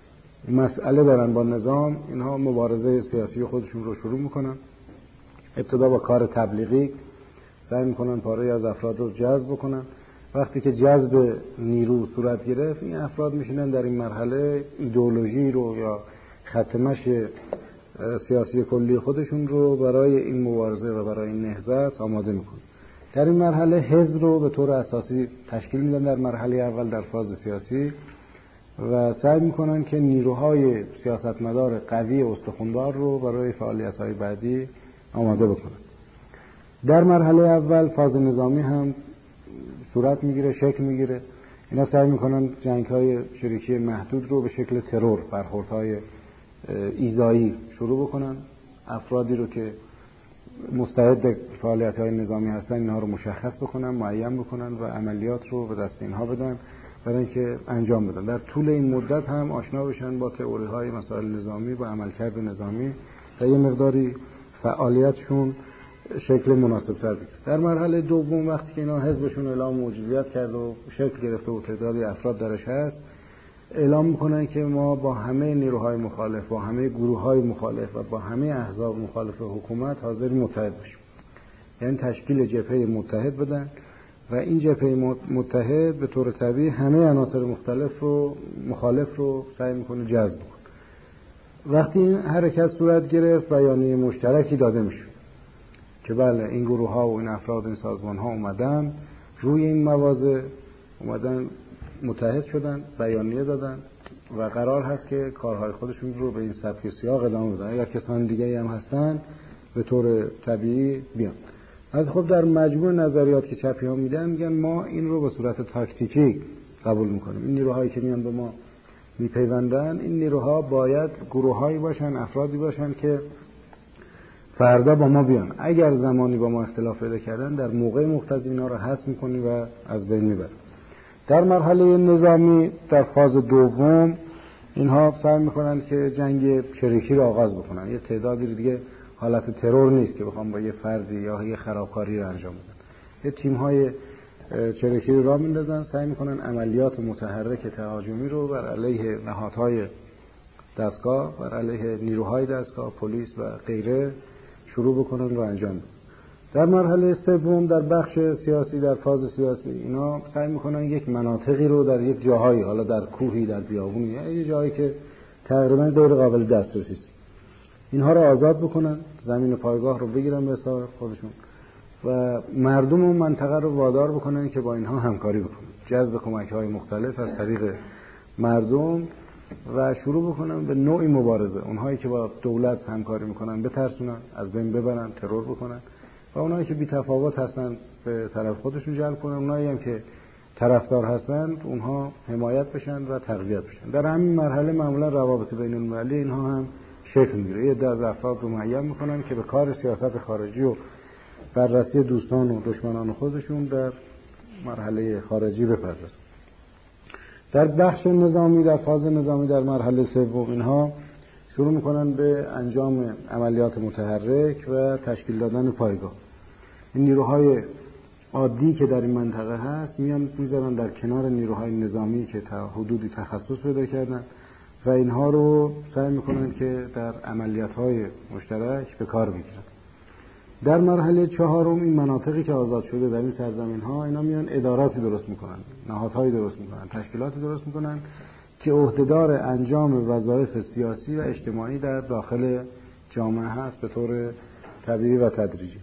مسئله دارن با نظام، اینها مبارزه سیاسی خودشون رو شروع میکنن. ابتدا با کار تبلیغی سعی میکنن پاره از افراد رو جذب بکنن. وقتی که جذب نیرو صورت گرفت، این افراد میشینن در این مرحله ایدئولوژی رو یا خط مشی سیاسی کلی خودشون رو برای این مبارزه و برای این نهضت آماده میکنن. در این مرحله حزب رو به طور اساسی تشکیل میدن در مرحله اول در فاز سیاسی و سعی میکنن که نیروهای سیاستمدار قوی استخوندار رو برای فعالیت‌های بعدی آماده بکنن. در مرحله اول فاز نظامی هم صورت میگیره، شکل میگیره. اینا سعی میکنن جنگ‌های چریکی محدود رو به شکل ترور، برخوردهای ایذایی شروع بکنن. افرادی رو که مستعد فعالیت‌های نظامی هستن اینها رو مشخص بکنن، معین بکنن و عملیات رو به دست اینها بدن برای اینکه انجام بدن. در طول این مدت هم آشنا بشن با تئوری‌های مسائل نظامی، با عملکرد نظامی و یه مقداری فعالیتشون شکل مناسب‌تر بگیره. در مرحله دوم وقتی که اینا حزبشون اعلام موجودیت کرد و شکل گرفته و تعدادی افراد درش هست، اعلام میکنن که ما با همه نیروهای مخالف، با همه گروه‌های مخالف و با همه احزاب مخالف حکومت حاضریم متحد بشیم. یعنی تشکیل جبهه متحد بدن و این جبهه متحد به طور طبیعی همه عناصر مخالف رو سعی میکنه جذب کنه. وقتی این حرکت صورت گرفت بیانیه مشترکی داده میشه که بله این گروه‌ها و این افراد و این سازمان‌ها اومدن روی این مواضع اومدن متحد شدن، بیانیه دادن و قرار هست که کارهای خودشون رو به این سبک سیاق ادامه بدن. اگر کسان دیگه‌ای هم هستن به طور طبیعی بیان. از خب در مجموع نظریات که چپی‌ها میدن میگن ما این رو به صورت تاکتیکی قبول میکنیم. این نیروهایی که میان به ما میپیوندن این نیروها باید گروه‌هایی باشن، افرادی باشن که فردا با ما بیان. اگر زمانی با ما اختلاف پیدا کردن در موقع مقتضی اینا رو حذف میکنیم و از بین میبریم. در مرحله نظامی در فاز دوم اینها سعی میکنن که جنگ چریکی رو آغاز بکنن. یه تعدادی دیگه حالت ترور نیست که بخوام با یه فردی یا یه خرابکاری رو انجام بدن. یه تیم‌های چریکی رو راه میندازن، سعی میکنن عملیات متحرک تهاجمی رو بر علیه نهادهای دستگاه، بر علیه نیروهای دستگاه، پلیس و غیره شروع بکنن و انجام بدن. در مرحله سوم در بخش سیاسی، در فاز سیاسی اینا سعی میکنن یک مناطقی رو در یک جاهایی، حالا در کوهی، در بیابونی یا یه جایی که تقریبا غیر قابل دسترسی است، اینها رو آزاد بکنن، زمین پایگاه رو بگیرن به حساب خودشون و مردم اون منطقه رو وادار بکنن که با اینها همکاری بکنن، جذب کمک‌های مختلف از طریق مردم و شروع بکنن به نوعی مبارزه. اونهایی که با دولت همکاری میکنن بترسونن، از بین ببرن، ترور بکنن و اونایی که بی تفاوت هستن به طرف خودشون جلب کنن. اونایی هم که طرفدار هستن اونها حمایت بشن و تقویت بشن. در همین مرحله معمولا روابط بین المللی اینها هم شکل میگیره. یه عده از افراد رو معین میکنن که به کار سیاست خارجی و بررسی دوستان و دشمنان خودشون در مرحله خارجی بپردازن. در بخش نظامی، در فاز نظامی در مرحله سوم اینها شروع میکنن به انجام عملیات متحرک و تشکیل دادن پایگاه. این نیروهای عادی که در این منطقه هست میان میذارن در کنار نیروهای نظامی که تا حدودی تخصص پیدا کردن و اینها رو سعی میکنن که در عملیات‌های مشترک به کار بگیرن. در مرحله چهارم این مناطقی که آزاد شده در این سرزمین‌ها اینا میان اداراتی درست میکنن، نهادهایی درست میکنن، تشکیلاتی درست میکنن که عهدهدار انجام وظایف سیاسی و اجتماعی در داخل جامعه هست به طور طبیعی و تدریجی.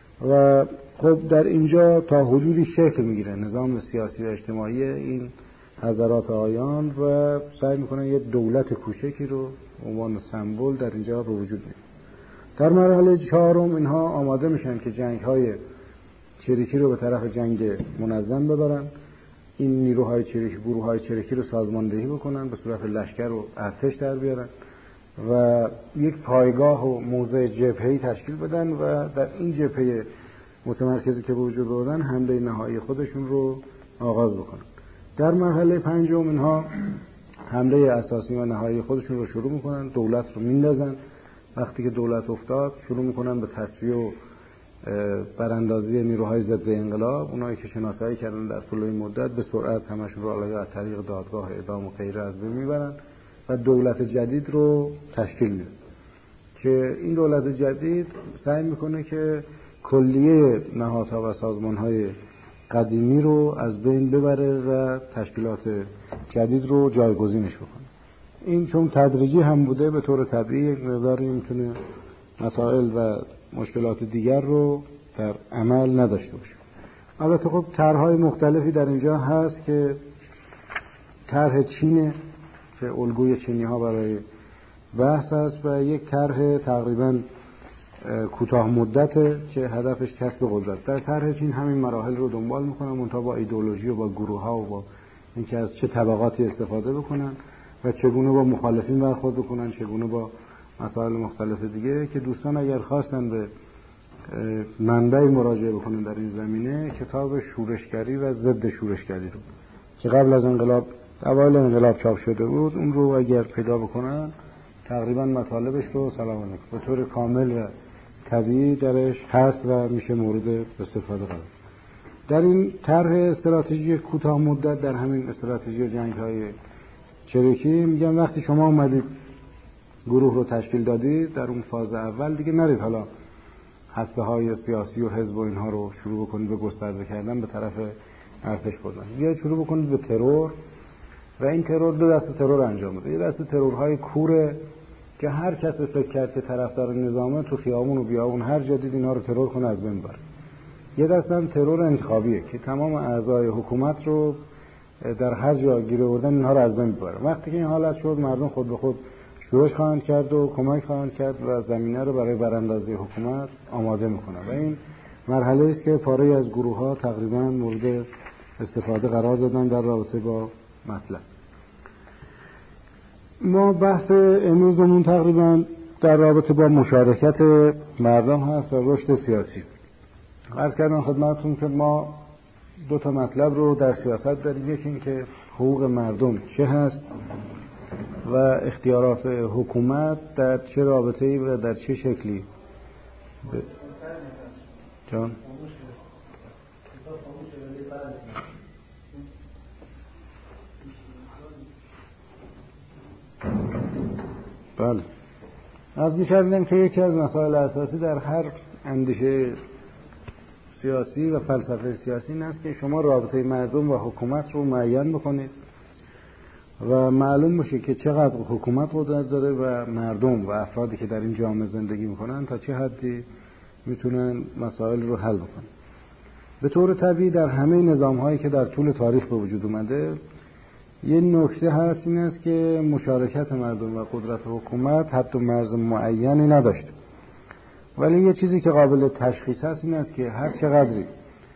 و خب در اینجا تا حدودی شکل میگیره نظام سیاسی و اجتماعی این حضرات آیان و سعی میکنن یه دولت کوچکی رو عنوان سمبل در اینجا به وجود بیارن. در مرحله چهارم اینها آماده میشن که جنگ‌های چریکی رو به طرف جنگ منظم ببرن. این نیروهای چریکی، گروه‌های چریکی رو سازماندهی بکنن، به صورت لشکر و ارتش در بیارن و یک پایگاه و موضع جبهه‌ای تشکیل بدن و در این جبهه متمرکزی که به وجود آوردن حمله نهایی خودشون رو آغاز بکنن. در مرحله پنجم اینها حمله اساسی و نهایی خودشون رو شروع میکنن، دولت رو میندازن. وقتی که دولت افتاد شروع میکنن به تصفیه و براندازی نیروهای ضد انقلاب. اونایی که شناسایی کردن در طول این مدت به سرعت همشون رو علاوه از طریق دادگاه اعدام و غیره از بین میبرن و دولت جدید رو تشکیل میدن که این دولت جدید سعی میکنه که کلیه نهادها و سازمانهای قدیمی رو از بین ببره و تشکیلات جدید رو جایگزینش بکنه. این چون تدریجی هم بوده به طور طبیعی یک مقداری میتونه مسائل و مشکلات دیگر رو در عمل نداشته باشه. البته خب طرح‌های مختلفی در اینجا هست که طرح چینه که الگوی چینی‌ها برای بحث است و یک طرح تقریباً کوتاه مدته که هدفش کسب قدرت. در طرح چین همین مراحل رو دنبال میکنن، منتها با ایدئولوژی و با گروه‌ها و با اینکه از چه طبقاتی استفاده بکنن و چگونه با مخالفین برخورد بکنن، چگونه با مسائل مختلف دیگه که دوستان اگر خواستن به منبعی مراجعه بکنن در این زمینه، کتاب شورشگری و ضد شورشگری رو که قبل از انقلاب، اوایل انقلاب چاپ شده بود، اون رو اگر پیدا بکنن تقریبا مطالبش رو سلام علیکم به طور کامل و طبیعی درش هست و میشه مورد استفاده قرار. در این طرح استراتژی کوتاه مدت، در همین استراتژی جنگ‌های چریکی، میگم وقتی شما اومدید گروه رو تشکیل دادید در اون فاز اول، دیگه نرید حالا حزب‌های سیاسی و حزب و اینها رو شروع بکنید به گسترده کردن به طرف ارتش بردن. دیگه شروع بکنید به ترور و این ترور دو دسته ترور انجام بده. یه دسته ترورهای کوره که هر کس فکر کرد که طرفدار نظامه تو خیابون و بیابون هر جا دید اینا رو ترور کنه از بین ببره. یه دسته هم ترور انتخابیه که تمام اعضای حکومت رو در هر جا گیر آوردن اینها رو از بین ببره. وقتی که این حالت شد، مردم خود به خود شورش خواهند کرد و کمک خواهند کرد و زمینه رو برای براندازی حکومت آماده میکنه و این مرحله است که پاره از گروه ها تقریبا مورد استفاده قرار دادن در رابطه با مطلب. ما بحث امروزمون تقریبا در رابطه با مشارکت مردم هست و رشد سیاسی. عرض کردم خدمتتون که ما دو تا مطلب رو در سیاست داریم، یکی این که حقوق مردم چه هست و اختیارات حکومت در چه رابطه‌ای و در چه شکلی. جان بله، از می‌کردم که یکی از مسائل اساسی در هر اندیشه سیاسی و فلسفه سیاسی این است که شما رابطه مردم و حکومت رو معین بکنید و معلوم بشه که چقدر حکومت قدرت داره و مردم و افرادی که در این جامعه زندگی میکنن تا چه حدی میتونن مسائل رو حل بکنن. به طور طبیعی در همه نظام‌هایی که در طول تاریخ به وجود اومده یه نکته هست، این است که مشارکت مردم و قدرت حکومت حد و مرز معینی نداشته، ولی یه چیزی که قابل تشخیص هست این است که هر چقدری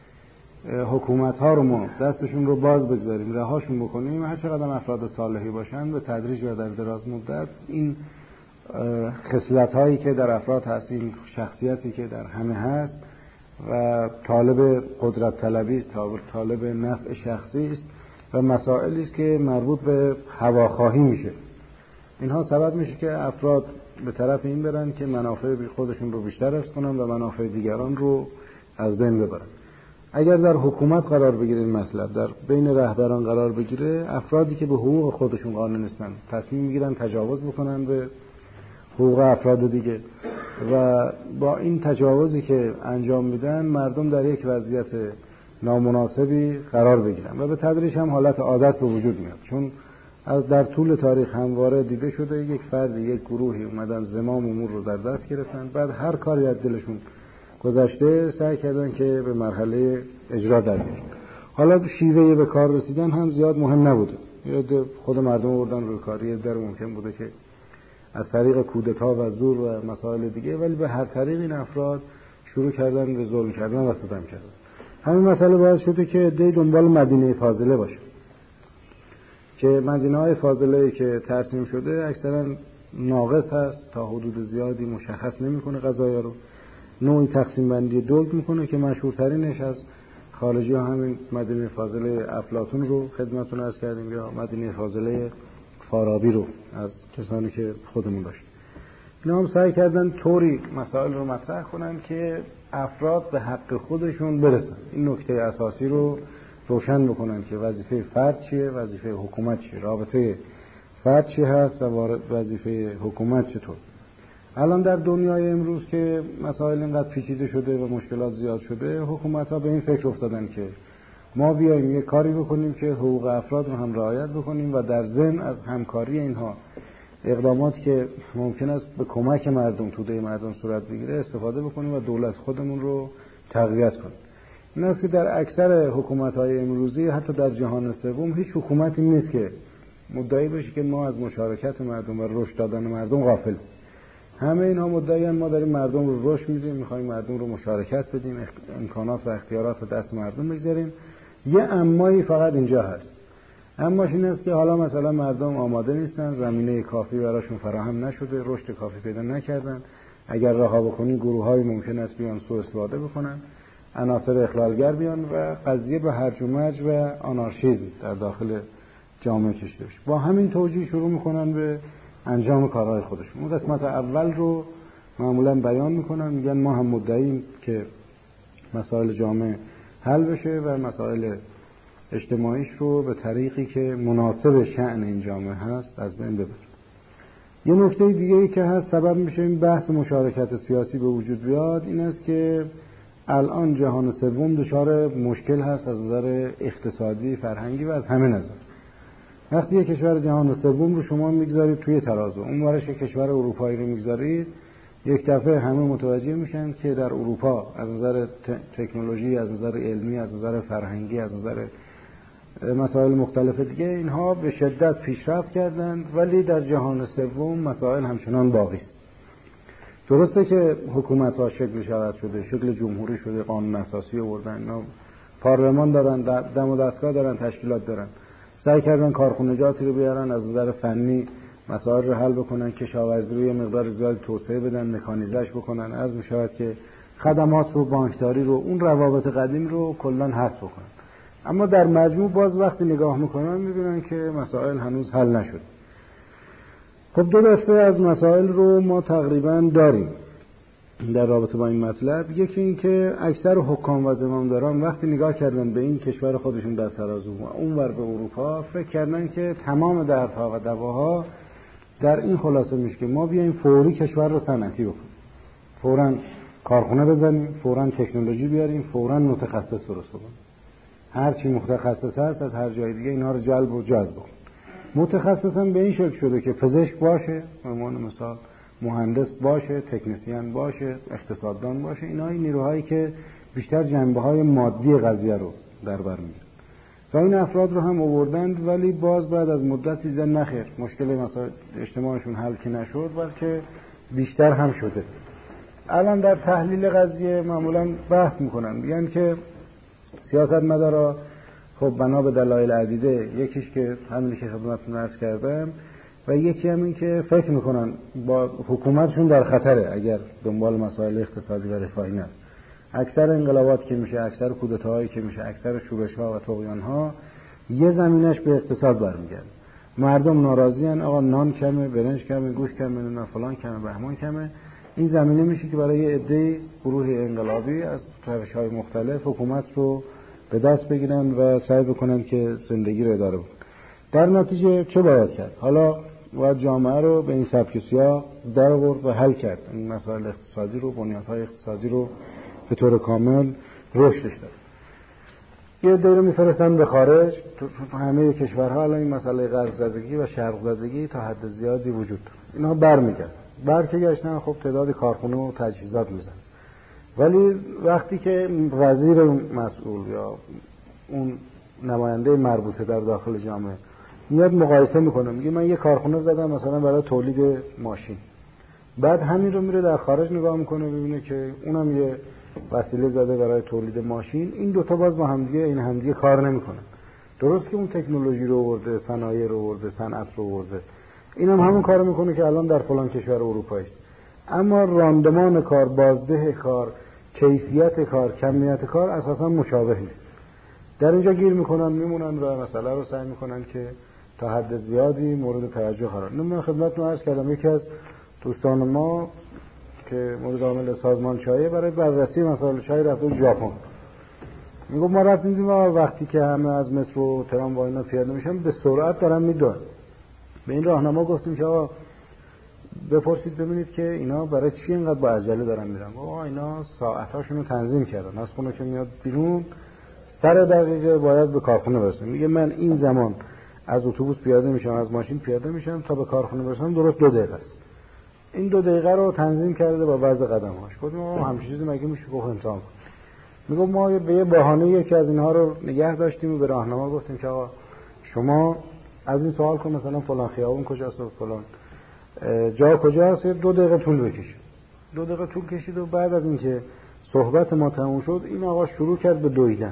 حکومت‌ها رو ما دستشون رو باز بگذاریم، رهاشون بکنیم، هر چقدر افراد صالحی باشن به تدریج و در دراز مدت این خصلت‌هایی که در افراد هست، این شخصیتی که در همه هست و طالب قدرت طلبی است، طالب نفع شخصی است و مسائلی است که مربوط به هواخواهی میشه، اینها سبب میشه که افراد به طرف این برن که منافع خودشون رو بیشتر حفظ کنن و منافع دیگران رو از بین ببرن. اگر در حکومت قرار بگیره این مطلب، در بین رهبران قرار بگیره، افرادی که به حقوق خودشون قانع نیستن تصمیم میگیرن تجاوز بکنن به حقوق افراد دیگه و با این تجاوزی که انجام میدن مردم در یک وضعیت نامناسبی قرار بگیرن و به تدریج هم حالت عادت به وجود میاد، چون از در طول تاریخ همواره دیده شده یک فردی، یک گروهی اومدن زمام امور رو در دست گرفتن، بعد هر کاری از دلشون گذشته سعی کردن که به مرحله اجرا در بیارن. حالا شیوه به کار رسیدن هم زیاد مهم نبوده، خود مردم آوردن روی کاری در ممکن بوده که از طریق کودتا و زور و مسائل دیگه، ولی به هر طریق این افراد شروع کردن به ظلم کردن و ستم کردن. همین مسئله باعث شده که دی دنبال مدینه فاضله باشه که مدینه‌های فاضله‌ای که ترسیم شده اکثرا ناقص هست، تا حدود زیادی مشخص نمی‌کنه قضایا رو، نوعی تقسیم بندی دولت می‌کنه که مشهورترینش از خارجی ها همین مدینه فاضله افلاطون رو خدمتتون عرض کردیم یا مدینه فاضله فارابی رو از کسانی که خودمون داشت. اینا هم سعی کردن طوری مسائل رو مطرح کنن که افراد به حق خودشون برسن، این نکته اساسی رو روشن بکنن که وظیفه فرد چیه، وظیفه حکومت چیه، رابطه فرد چی هست و وظیفه حکومت چطور. الان در دنیای امروز که مسائل اینقدر پیچیده شده و مشکلات زیاد شده، حکومت‌ها به این فکر افتادن که ما بیاییم یه کاری بکنیم که حقوق افراد رو هم رعایت بکنیم و در ضمن از همکاری اینها اقداماتی که ممکن است به کمک مردم، توده مردم صورت بگیره استفاده بکنیم و دولت خودمون رو تقویت کنیم. این است که در اکثر حکومت‌های امروزی حتی در جهان سوم هیچ حکومتی نیست که مدعی بشه که ما از مشارکت مردم و رشد دادن مردم غافل. همه اینها مدعیان ما داریم مردم رو رشد میدیم، می‌خوایم مردم رو مشارکت بدیم، امکانات و اختیارات رو دست مردم بگذاریم. یه امایی فقط اینجا هست. اماش این است که حالا مثلا مردم آماده نیستن، زمینه کافی براشون فراهم نشده، رشد کافی پیدا نکردن، اگر رها بکنی گروه‌های ممکن است بیان سوء استفاده بکنن، عناصر اخلالگر بیان و قضیه به هرج و مرج و آنارشیسم در داخل جامعه کشیده بشه. با همین توجیه شروع میکنن به انجام کارهای خودشون. اون قسمت اول رو معمولا بیان میکنن، میگن ما هم مدعییم که مسائل جامعه حل بشه و مسائل اجتماعیش رو به طریقی که مناسب شأن این جامعه هست از بین ببره. یه نکته دیگه ای که هست سبب میشه این بحث مشارکت سیاسی به وجود بیاد این است که الان جهان سوم دچار مشکل هست از نظر اقتصادی، فرهنگی و از همه نظر. وقتی یک کشور جهان سوم رو شما میگذارید توی ترازو، اون ورش یک کشور اروپایی رو میگذارید، یک دفعه همه متوجه میشن که در اروپا از نظر تکنولوژی، از نظر علمی، از نظر فرهنگی، از نظر مسائل مختلف دیگه اینها به شدت پیشرفت کردند، ولی در جهان سوم مسائل همچنان باقی است. درسته که حکومت‌ها شکلش عوض شده، شکل جمهوری شده، قانون اساسی آوردن، اینا پارلمان دارن، دم و دستگاه دارن، تشکیلات دارن، سعی کردن کارخونجاتی رو بیارن از نظر فنی مسائل رو حل بکنن، کشاورزی رو یه مقدار زیاد توسعه بدن، مکانیزش بکنن، از میشود که خدمات رو، بانکداری رو، اون روابط قدیم رو کلاً حذف بکنن. اما در مجموع باز وقتی نگاه میکنن میبینن که مسائل هنوز حل نشد. خب دو دسته از مسائل رو ما تقریبا داریم در رابطه با این مطلب. یکی این که اکثر حکام و زمامداران وقتی نگاه کردن به این کشور خودشون در ترازو و اونور به اروپا، فکر کردن که تمام دردها و دواها در این خلاصه میشه که ما بیایم فوری کشور رو صنعتی بکنیم، فوراً کارخونه بزنیم، فوراً تکنولوژی بیاریم، فوراً متخصص درست کنیم، هر چی متخصص هست از هر جای دیگه اینا رو جلب و جذب کنیم. متخصصا به این شکل شده که پزشک باشه، به عنوان مثال مهندس باشه، تکنسین باشه، اقتصاددان باشه، اینا این نیروهایی که بیشتر جنبه‌های مادی قضیه رو در بر میگیرن و این افراد رو هم آوردند، ولی باز بعد از مدتی دیدن نخیر، مشکل مسائل اجتماعشون حل که نشد بلکه بیشتر هم شده. الان در تحلیل قضیه معمولا بحث میکنن، میگن که سیاستمدارا خب بنا به دلایل عدیده، یکیش که همینی که خدمتتون عرض کردم و یکی هم این که فکر میکنن با حکومتشون در خطره اگر دنبال مسائل اقتصادی و رفاهی نه. اکثر انقلابات که میشه، اکثر کودتاهایی که میشه، اکثر شورش‌ها و طغیان‌ها یه زمینش به اقتصاد برمیگرده. مردم ناراضی‌ان، آقا نان کمه، برنج کمه، گوشت کمه، نه فلان کمه، بهمان کمه. این زمینه میشه که برای عده گروه انقلابی از روش‌های مختلف حکومت رو به دست بگیرن و سعی بکنن که زندگی رو اداره بکنن. در نتیجه چه باید کرد؟ حالا باید جامعه رو به این سبک و سیاق در آورد و حل کرد. این مسائل اقتصادی رو، بنیادهای اقتصادی رو به طور کامل رشدش داد. یه عده رو میفرستن به خارج. تو همه کشورها الان این مسئله غرب زدگی و شرق زدگی تا حد زیادی وجود داره. اینها برمیگشتن خب تعداد کارخونه و تجهیزات میزنن. ولی وقتی که وزیر مسئول یا اون نماینده مربوطه در داخل جامعه میاد مقایسه میکنه، میگه من یه کارخونه زدم مثلا برای تولید ماشین، بعد همین رو میره در خارج نگاه میکنه ببینه که اونم یه وسیله زده برای تولید ماشین، این دوتا باز با همدیگه این همدیگه کار نمیکنن. درست که اون تکنولوژی رو آورده، صنایع رو آورده، صنعت رو آورده، اینم همون کارو میکنه که الان در فلان کشور اروپایی است، اما راندمان کار، بازده کار، کیفیت کار، کمیت کار اساسا مشابه نیست. در اینجا گیر میکنن، میمونن و مسئله رو سعی میکنن که تا حد زیادی مورد توجه قرار بدن. من خدمتتون عرض کردم یکی از دوستان ما که مدیر عامل سازمان چای برای بررسی مسائل چای رفته ژاپن، میگم ما رفتیم و وقتی که همه از مترو ترام و اینا پیاده میشن به سرعت دارن میدون. به این راهنما گفتیم که آقا بپرسید ببینید که اینا برای چی اینقدر با عجله دارن میرن. آقا اینا ساعتاشونو تنظیم کردن، از خونه که میاد بیرون سر دقیقه باید به کارخونه برسه. میگه من این زمان از اتوبوس پیاده میشم، از ماشین پیاده میشم تا به کارخونه برسم درست 2 دقیقه است. این 2 دقیقه رو تنظیم کرده با وزن قدم‌هاش. گفتم آقا همین چیزی مگه میشه گفت امتحان کن. میگم ما به یه بهانه یکی از اینها رو نگه داشتیم و به راهنما گفتیم که آقا شما از این سوال کن مثلا فلان خیابون کجاست و فلان جا کجاست، 2 دقیقه طول بکشه. 2 دقیقه طول کشید و بعد از اینکه صحبت ما تموم شد این آقا شروع کرد به دویدن.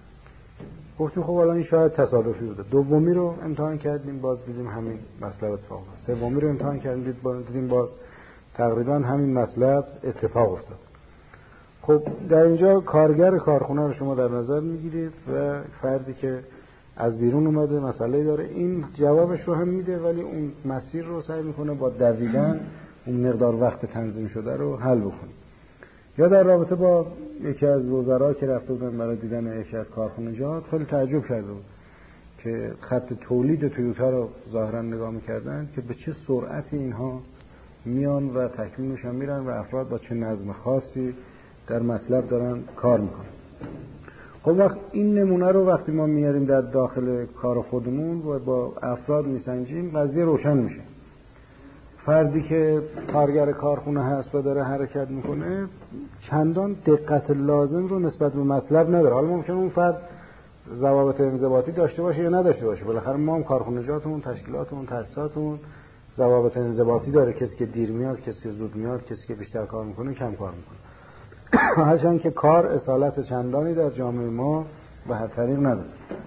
گفتیم خب الان این شاید تصادفی بوده. دومی رو امتحان کردیم باز دیدیم همین مسئله اتفاق افتاد. سومی رو امتحان کردیم دیدیم باز تقریبا همین مطلب اتفاق افتاد. خب در اینجا کارگر کارخونه رو شما در نظر میگیرید و فردی که از بیرون اومده مسئله داره، این جوابش رو هم میده ولی اون مسیر رو سعی میکنه با دویدن اون مقدار وقت تنظیم شده رو حل بکنه. یا در رابطه با یکی از وزرا که رفته بودن برای دیدن یکی از کارخانجات، خیلی تعجب کرده بود که خط تولید تویوتا رو ظاهرا نگاه میکردن که به چه سرعتی اینها میان و تکمیلش هم میرن و افراد با چه نظم خاصی در مطلب دارن کار میکنن. خب وقت این نمونه رو وقتی ما میاریم در داخل کار خودمون و با افراد میسنجیم، قضیه روشن میشه. فردی که کارگر کارخونه هست و داره حرکت میکنه چندان دقت لازم رو نسبت به مطلب نداره. حالا ممکنه اون فرد ضوابط انضباطی داشته باشه یا نداشته باشه، بالاخره ما هم کارخانجاتمون، تشکیلاتمون، تاسیساتمون ضوابط انضباطی داره. کسی که دیر میاد، کسی که زود میاد، کسی که بیشتر کار میکنه، کم کار میکنه. هرچند که کار اصالت چندانی در جامعه ما به هر طریق نداره.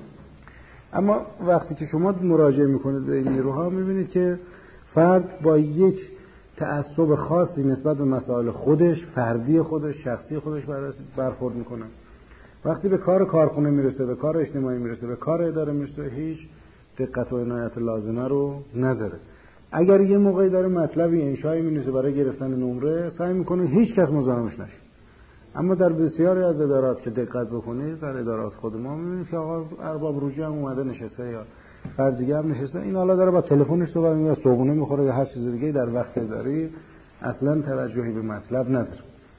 اما وقتی که شما مراجعه میکنید به این نیروها، میبینید که فرد با یک تعصب خاصی نسبت به مسائل خودش، فردی خودش، شخصی خودش برخورد میکنه. وقتی به کار کارخونه میرسه، به کار اجتماعی میرسه، به کار اداره میرسه، هیچ دقت و عنایت لازمه رو نداره. اگر یه موقعی داره مطلبی انشایی مینویسه برای گرفتن نمره، سعی میکنه هیچ کس مزاحمش نشه. اما در بسیاری از ادارات که دقت بکنید، در ادارات خود ما میبینید که آقا ارباب رجوع هم اومده نشسته یا فرد دیگه هم نشسته، این حالا داره با تلفنش صحبت می‌کنه، صبحونه میخوره یا هر چیز دیگه، در وقت اداری اصلا توجهی به مطلب نداره.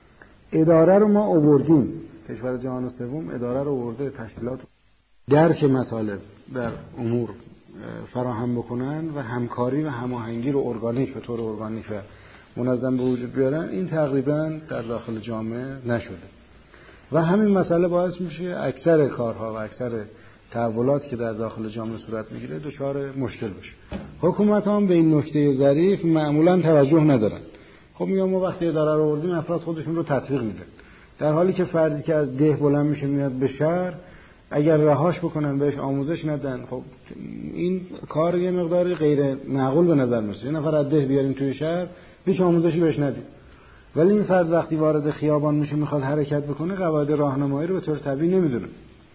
اداره رو ما آوردیم، کشور جهان سوم اداره رو آورده، تشکیلات درک مطالب در امور فراهم بکنن و همکاری و هماهنگی رو ارگانیک به طور ارگانیک و منظم به وجود بیارن. این تقریبا در داخل جامعه نشده و همین مسئله باعث میشه اکثر کارها و اکثر تحولاتی که در داخل جامعه صورت میگیره دچار مشکل بشه. حکومت هم به این نکته ظریف معمولا توجه ندارن. خب میگم ما وقتی اداره رو آوردیم، افراد خودشون رو تطبیق میدن، در حالی که فردی که از ده بلند میشه میاد به شهر، اگر رهاش بکنن بهش آموزش ندن، خب این کار یه مقداری غیر معقول به نظر میاد. یه نفر از ده بیاریم توی شهر، هیچ آموزشی بهش ندیم، ولی این فرد وقتی وارد خیابان میشه میخواد حرکت بکنه، قواعد راهنمایی رو به طور طبیعی نمیدونه.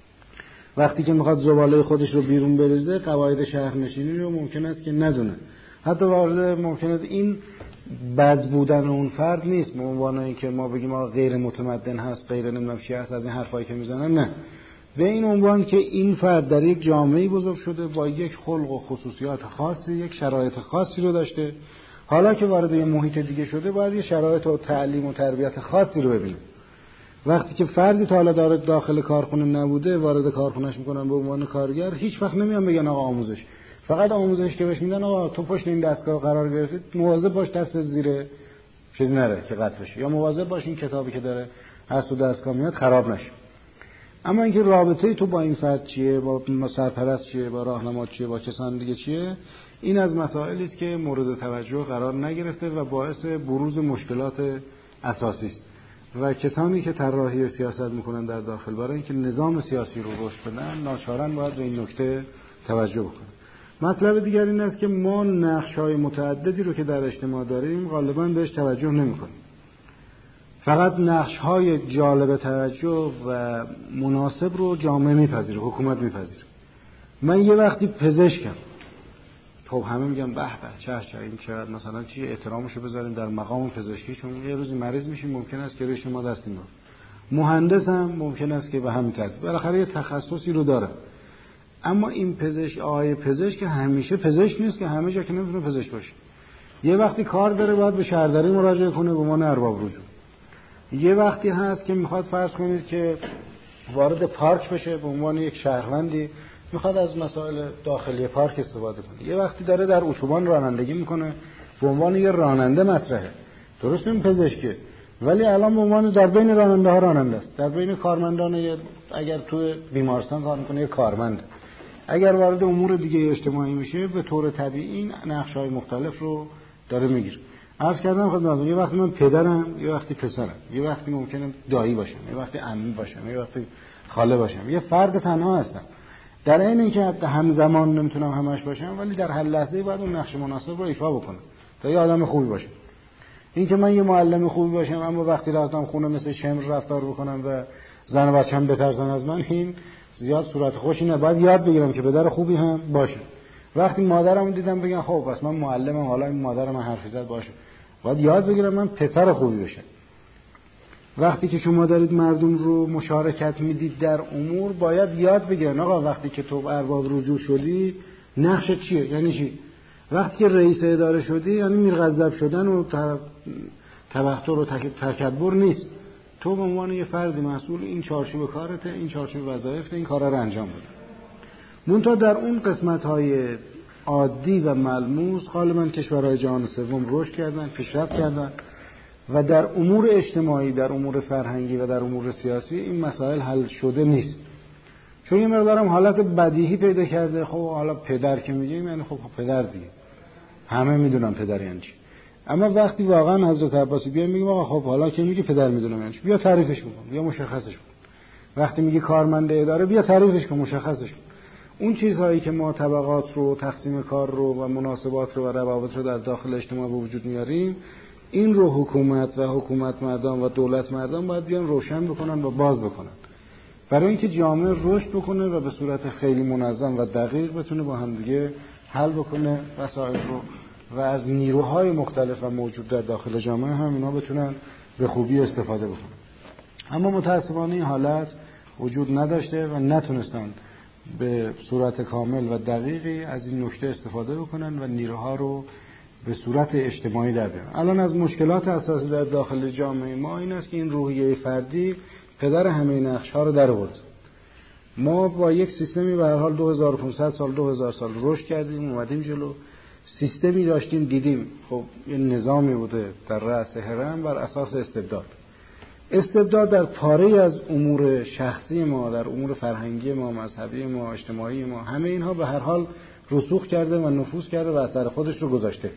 وقتی که میخواد زباله خودش رو بیرون بریزه، قواعد شهرنشینی رو ممکن است که ندونه. حتی وارد ممکن است این بد بودن اون فرد نیست، به عنوان اینکه ما بگیم آقا غیر متمدن هست، غیر نمیدونم چی هست، از این حرفایی که میزنن، نه، به این عنوان که این فرد در یک جامعه‌ای بزرگ شده با یک خلق و خصوصیات خاصی، یک شرایط خاصی رو داشته، حالا که وارد یه محیط دیگه شده باید یه شرایط و تعلیم و تربیت خاصی رو ببینه. وقتی که فردی تا حالا داخل کارخونه نبوده، وارد کارخونهش میکنن به عنوان کارگر، هیچ وقت نمیان بگن آقا آموزش. فقط آموزش که بهش میدن آقا تو پشت این دستگاه قرار گرفتید، مواظب باش دست زیر چیز نره که قطع بشه، یا مواظب باش این کتابی که داره از تو دستگاه میاد خراب نشه. اما اینکه رابطه تو با این فرد چیه، با سرپرست چیه، با راهنما چیه، با کسان دیگه چیه، این از مسائلی است که مورد توجه قرار نگرفته و باعث بروز مشکلات اساسی است. و کسانی که طراحی سیاست میکنن در داخل برای اینکه نظام سیاسی رو رشد بدن، ناچارن باید به این نکته توجه بکنن. مطلب دیگر این است که ما نقش‌های متعددی رو که در اجتماع داریم غالباً بهش توجه نمی‌کنیم. فقط نقش‌های جالب توجه و مناسب رو جامعه میپذیره، حکومت میپذیره. من یه وقتی پزشکم، خب همه میگن به به چه این چقدر مثلا چی احترامشو بذاریم در مقام پزشکی، چون یه روزی مریض میشیم ممکن است که ریش ما دست نمیاد. مهندسم ممکن است که به همین ترتیب، بالاخره یه تخصصی رو داره. اما این آقای پزشک همیشه پزشک نیست که همه جا که نمیتونه پزشک باشه. یه وقتی کار داره باید به شهرداری مراجعه کنه به عنوان ارباب رجوع. یه وقتی هست که میخواد فرض کنید که وارد پارک بشه به عنوان یک شهروندی، میخواد از مسائل داخلی پارک استفاده کنه. یه وقتی داره در اتوبان رانندگی میکنه به عنوان یه راننده مطرحه. درست این پزشکه، ولی الان به عنوان در بین راننده ها راننده است، در بین کارمندان اگر تو بیمارستان کار میکنه یه کارمند. اگر وارد امور دیگه اجتماعی میشه به طور طبیعی این نقش‌های مختلف رو داره میگیره. عرض کردم خدمتتون یه وقتی من پدرم، یه وقتی پسرم، یه وقتی ممکنه دایی باشم، یه وقتی عمه باشم، یه وقتی خاله باشم، یه فرد تنها هستم. در این اینکه همزمان نمیتونم همش باشم، ولی در هر لحظه‌ای باید اون نقش مناسب رو ایفا بکنم تا یه آدم خوبی باشم. این که من یه معلم خوبی باشم اما وقتی رفتم خونه مثل شمر رفتار بکنم و زن و بچه‌م بترسن از من، این زیاد صورت خوشی نه. باید یاد بگیرم که پدر خوبی هم باشه. وقتی مادرمو دیدم بگم خب پس من معلمم، حالا این مادر من حرف زد باشه. باید یاد بگیرم من پسر خوبی بشم. وقتی که شما دارید مردم رو مشارکت میدید در امور، باید یاد بگیرن آقا وقتی که تو ارباب رجوع شدی نقشت چیه؟ یعنی چی؟ وقتی که رئیس اداره شدی یعنی میرغضب شدن و تبختر و تکبر نیست. تو به عنوان یه فرد مسئول این چارچوب کارته، این چارچوب وظایفته، این کارا رو انجام بده. منتها در اون قسمت‌های عادی و ملموس غالبا کشورهای جهان سوم رشد کردن، پیشرفت کردن و در امور اجتماعی، در امور فرهنگی و در امور سیاسی این مسائل حل شده نیست. چون یه مقدارم حالت بدیهی پیدا کرده. خب حالا پدر که میگیم یعنی خب پدر دیگه، همه میدونن پدر یعنی چی. اما وقتی واقعا حضرت عباسی بیا میگیم آقا خب حالا که میگی پدر میدونم یعنی چی، بیا تعریفش کن، بیا مشخصش کن. وقتی میگی کارمند اداره، بیا تعریفش کن، مشخصش کن. اون چیزهایی که ما طبقات رو، تقسیم کار رو و مناسبات رو و روابط رو در داخل اجتماع به وجود میاریم، این رو حکومت و حکومت مردان و دولت مردان باید بیان روشن بکنن و باز بکنن، برای اینکه جامعه رشد بکنه و به صورت خیلی منظم و دقیق بتونه با هم دیگه حل بکنه مسائل رو و از نیروهای مختلف و موجود در داخل جامعه هم اینا بتونن به خوبی استفاده بکنن. اما متاسفانه این حالت وجود نداشته و نتونستن به صورت کامل و دقیقی از این نکته استفاده بکنن و نیروها رو به صورت اجتماعی در بیارن. الان از مشکلات اساسی در داخل جامعه ما این است که این روحیه فردی پدر همه نقش‌ها رو در آورد. ما با یک سیستمی به هر حال 2500 سال 2000 سال رشد کردیم، اومدیم جلو، سیستمی داشتیم دیدیم خب این نظامی بوده در رأس هرم بر اساس استبداد در پاره از امور شخصی ما، در امور فرهنگی ما، مذهبی ما، اجتماعی ما، همه اینها به هر حال رسوخ کرده و نفوذ کرده و اثر خودش رو گذاشته.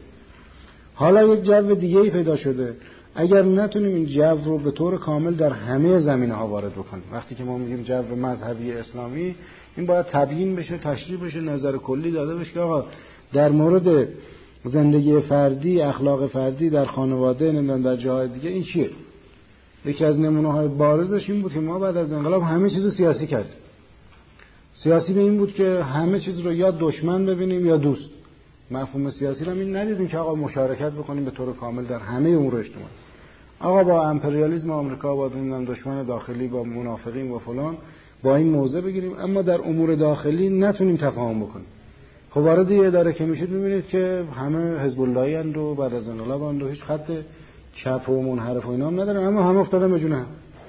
حالا یک جو دیگه‌ای پیدا شده. اگر نتونیم این جو رو به طور کامل در همه زمینه‌ها وارد بکنیم، وقتی که ما میگیم جو مذهبی اسلامی، این باید تبیین بشه، تشریح بشه، نظر کلی داده بشه که آقا در مورد زندگی فردی، اخلاق فردی در خانواده، نمیدونم در جاهای دیگه این چیه. یکی از نمونه‌های بارزش این بود که ما بعد از انقلاب همه چیزو سیاسی کردیم. سیاسی به این بود که همه چیز رو یا دشمن ببینیم یا دوست. مفهوم سیاسی رو این ندیدیم که آقا مشارکت بکنیم به طور کامل در همه امور اجتماعی. آقا با امپریالیسم آمریکا، با دشمن داخلی، با منافقین و فلان با این موضع بگیریم، اما در امور داخلی نتونیم تفاهم بکنیم. خب وارد یه اداره که میشید میبینید که همه حزب اللهی اند و بعد از انقلاب اند و هیچ خط چپ و منحرف و اینا هم ندارن، اما همه افتادن به جون هم.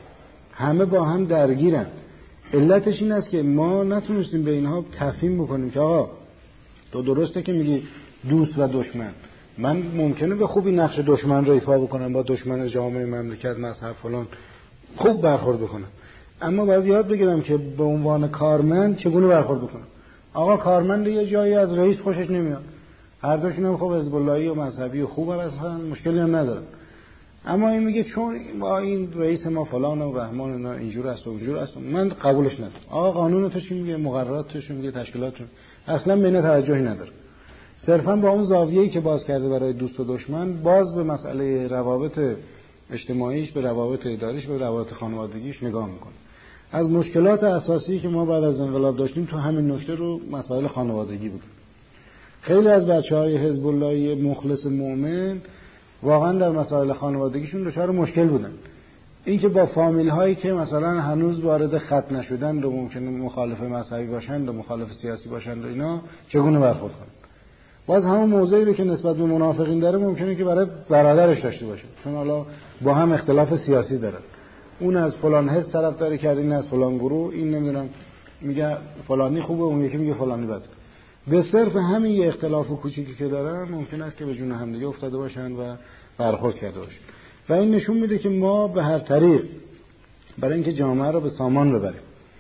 همه با هم درگیرن. علتش این است که ما نتونستیم به اینها تفهیم بکنیم که آقا تو درسته که میگی دوست و دشمن، من ممکنه به خوبی نقش دشمن رو ایفا بکنم، با دشمن جامعه، مملکت، مذهب فلان خوب برخورد بکنم، اما باید یاد بگیرم که به عنوان کارمند چگونه برخورد بکنم. آقا کارمند یه جایی از رئیس خوشش نمیاد، هر دوشون هم خب حزب اللهی و مذهبی و خوب هستن، مشکلی هم ندارن، اما این میگه چون با این رئیس ما فلان و رحمان اینا اینجور است و اونجور است، من قبولش ندارم. آقا قانون تو چی میگه، مقرراتش میگه، تشکیلاتش اصلا بین توجهی نداره. صرفا با اون زاویه‌ای که باز کرده برای دوست و دشمن، باز به مسئله روابط اجتماعیش، به روابط اداریش، به روابط خانوادگیش نگاه میکنه. از مشکلات اساسی که ما بعد از انقلاب داشتیم تو همین نکته رو مسائل خانوادگی بود. خیلی از بچه‌های حزب اللهی مخلص مؤمن واقعا در مسائل خانوادگیشون دچار مشکل بودن. اینکه با فامیل هایی که مثلا هنوز وارد خط نشدن و ممکنه مخالف مذهبی باشند و مخالف سیاسی باشند و اینا چگونه برخورد کنن. باز همون موضعی رو که نسبت به منافقین داره ممکنه که برای برادرش داشته باشه، چون حالا با هم اختلاف سیاسی دارن. اون از فلان حزب طرفداری کرده، این از فلان گروه، این نمیدونم میگه فلانی خوبه، اون یکی میگه فلانی بده. به صرف همین یه اختلاف کوچیکی که دارن ممکن است که به جون همدیگه افتاده باشن و برخورد کرده باشن. و این نشون میده که ما به هر طریق برای اینکه جامعه رو به سامان ببریم،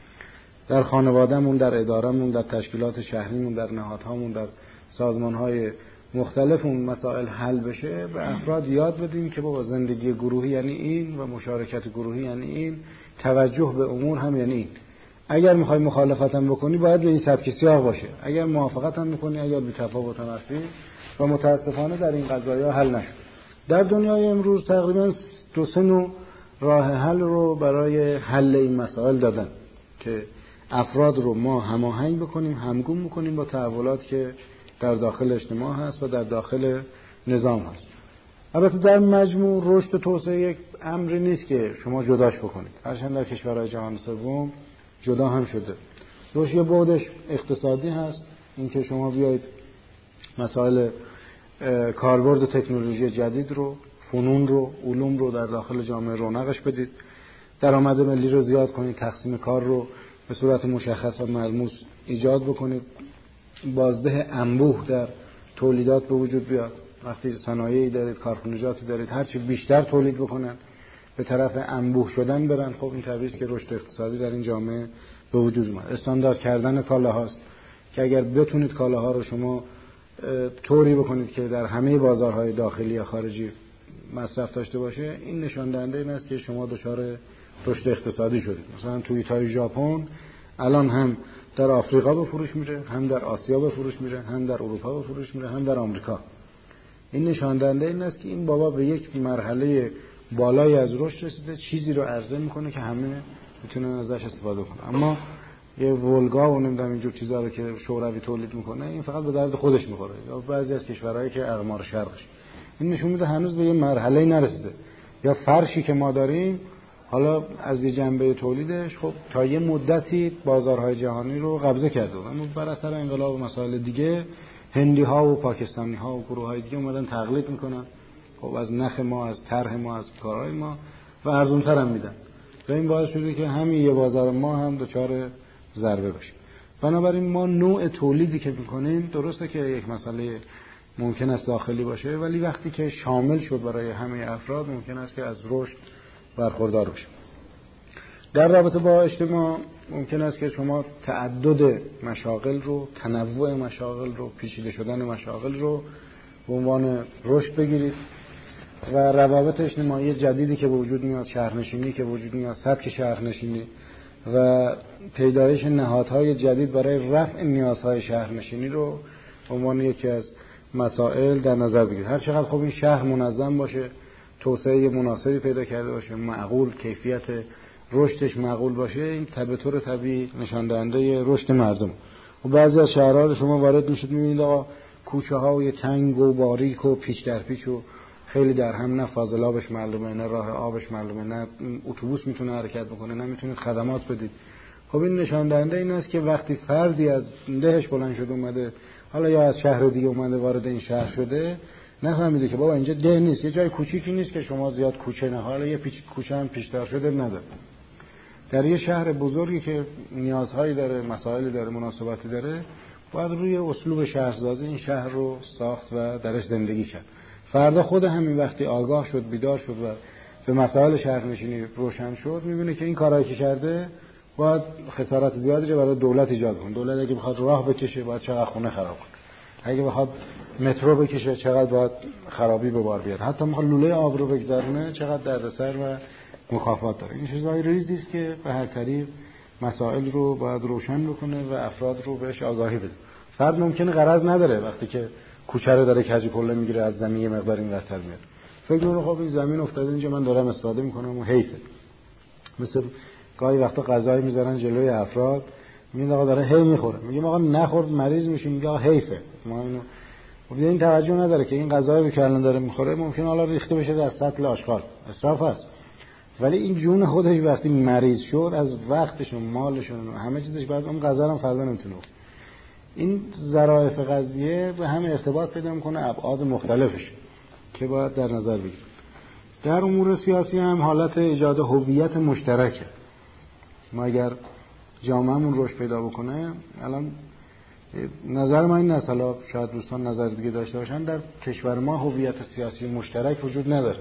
در خانوادهمون، در ادارهمون، در تشکیلات شهریمون، در نهادهامون، در سازمانهای مختلف اون مسائل حل بشه، به افراد یاد بدیم که بابا زندگی گروهی یعنی این و مشارکت گروهی یعنی این، توجه به امور هم یعنی این. اگر میخوای مخالفت هم بکنی باید به این سبک سیاق باشه، اگر موافقت هم میکنی اگر بی تفاوت هم هستی، و متاسفانه در این قضایا حل نشد. در دنیای امروز تقریبا 2-3 نوع راه حل رو برای حل این مسائل دادن که افراد رو ما هماهنگ بکنیم، همگون بکنیم با تحولات که در داخل اجتماع هست و در داخل نظام هست. البته در مجموع رشد و توسعه یک امری نیست که شما جداش بکنید. هرچند در کشورهای جهان سوم جدا هم شده. رشد یه بعدش اقتصادی هست، این که شما بیایید مسائل کاربرد تکنولوژی جدید رو، فنون رو، علوم رو در داخل جامعه رونقش بدید، درآمد ملی رو زیاد کنید، تقسیم کار رو به صورت مشخص و ملموس ایجاد بکنید، بازده انبوه در تولیدات به وجود بیاد. وقتی صنایعی دارید، کارخانجاتی دارید، هر چی بیشتر تولید بکنن، به طرف انبوه شدن برن، خب این طبیعیه که رشد اقتصادی در این جامعه به وجود اومد. استاندارد کردن کالاهاست که اگر بتونید کالاها رو شما طوری بکنید که در همه بازارهای داخلی یا خارجی مصرف داشته باشه، این نشان دهنده این است که شما دچار رشد اقتصادی شدید. مثلا توییت‌های ژاپن الان هم در آفریقا به فروش میره، هم در آسیا به فروش میره، هم در اروپا به فروش میره، هم در آمریکا. این نشان دهنده این است که این بابا به یک مرحله بالایی از رشد رسیده، چیزی رو عرضه میکنه که همه میتونن ازش استفاده کنن. اما یه ولگا و نمیدونم اینجور چیزا رو که شوروی تولید میکنه، این فقط به درد خودش میخوره. یا بعضی از کشورهایی که اقمار شرقش، این نشون میده هنوز به یه مرحله نرسیده. یا فرشی که ما داریم حالا از یه جنبه تولیدش خب تا یه مدتی بازارهای جهانی رو قبضه کرده بود، اما بر اثر انقلاب و مسائل دیگه هندی ها و پاکستانی ها و گروه های دیگه اومدن تقلید میکنن، خب از نخ ما، از طرح ما، از کارهای ما و ارزان‌تر هم میدن. و این باعث شده که همین یه بازار ما هم دچار ضربه بشه. بنابراین ما نوع تولیدی که میکنیم درسته که یک مسئله ممکن است داخلی باشه، ولی وقتی که شامل شد برای همه افراد ممکن است که از رشد برخوردار بشه. در رابطه با اجتماع ممکن است که شما تعدد مشاغل رو، تنوع مشاغل رو، پیچیده شدن مشاغل رو به عنوان رشد بگیرید و روابط اجتماعی جدیدی که به وجود میاد، شهرنشینی که وجود میاد، سبک شهرنشینی و پیدایش نهادهای جدید برای رفع نیازهای شهرنشینی رو به عنوان یکی از مسائل در نظر بگیرید. هر چقدر خب این شهر منظم باشه، توسعه مناسبی پیدا کرده باشه، معقول، کیفیت رشدش معقول باشه، این به طور طبیعی نشان دهنده رشد مردم. و بعضی از شهرها رو شما وارد میشید میبینید آقا کوچه های تنگ و باریک و پیچ در پیچ و خیلی در هم، نه فاضلابش معلومه، نه راه آبش معلومه، نه اتوبوس میتونه حرکت بکنه، نه میتونید خدمات بدید. خب این نشان دهنده این است که وقتی فردی از دهش بلند شده اومده، حالا یا از شهر دیگه اومده وارد این شهر شده، نفهمیده که بابا اینجا ده نیست، یه جای کوچیکی نیست که شما زیاد کوچه نه، حالا یه کوچه هم پیش‌دار شده نداره. در یه شهر بزرگی که نیازهایی داره، مسائلی داره، مناسباتی داره، باید روی اسلوب شهرسازی این شهر رو ساخت و درش زندگی کرد. فردا خود همین وقتی آگاه شد، بیدار شد و به مسائل شهرنشینی روشن شد، می‌بینه که این کارایی که کرده باید خسارت زیادی رو برای دولت ایجاد کنه. دولت اگه بخواد راه بکشه باید چقدر خونه خراب کنه، اگه بخواد مترو بکشه چقدر باید خرابی به بار بیاد، حتی میخواد لوله آب رو بگذارونه چقدر دردسر و مخاطرات داره. این چیزای ریزی است که به هر طریق مسائل رو باید روشن بکنه و افراد رو بهش آگاهی بده. فرد ممکنه غرض نداره وقتی که کوچه رو داره کج کله میگیره از زمین یه مقدار اینورتر میاد، فکر کنه خب این زمین افتاده اینجا من دارم استفاده میکنم و حیفه. مثل گاهی وقتا غذایی میذارن جلوی افراد، میگن آقا داره هی میخوره، میگم آقا نخورد مریض میشیم، میگه آقا حیفه. ما اینو خب این توجه نداره که این غذایی که الان داره میخوره ممکنه حالا ریخته بشه در سطل آشغال، اسراف است. ولی این جون خودش وقتی مریض شد از وقتش و مالش و همه چیزش بعد اون غذا رو فردا نمیتونه. این ظرافت قضیه به هم ارتباط پیدا میکنه، ابعاد مختلفش که باید در نظر بگیریم. در امور سیاسی هم حالت ایجاد هویت مشترکه. ما اگر جامعهمون رشد پیدا بکنه، الان نظر من این است، حالا شاید دوستان نظر دیگه داشته باشن، در کشور ما هویت سیاسی مشترک وجود نداره.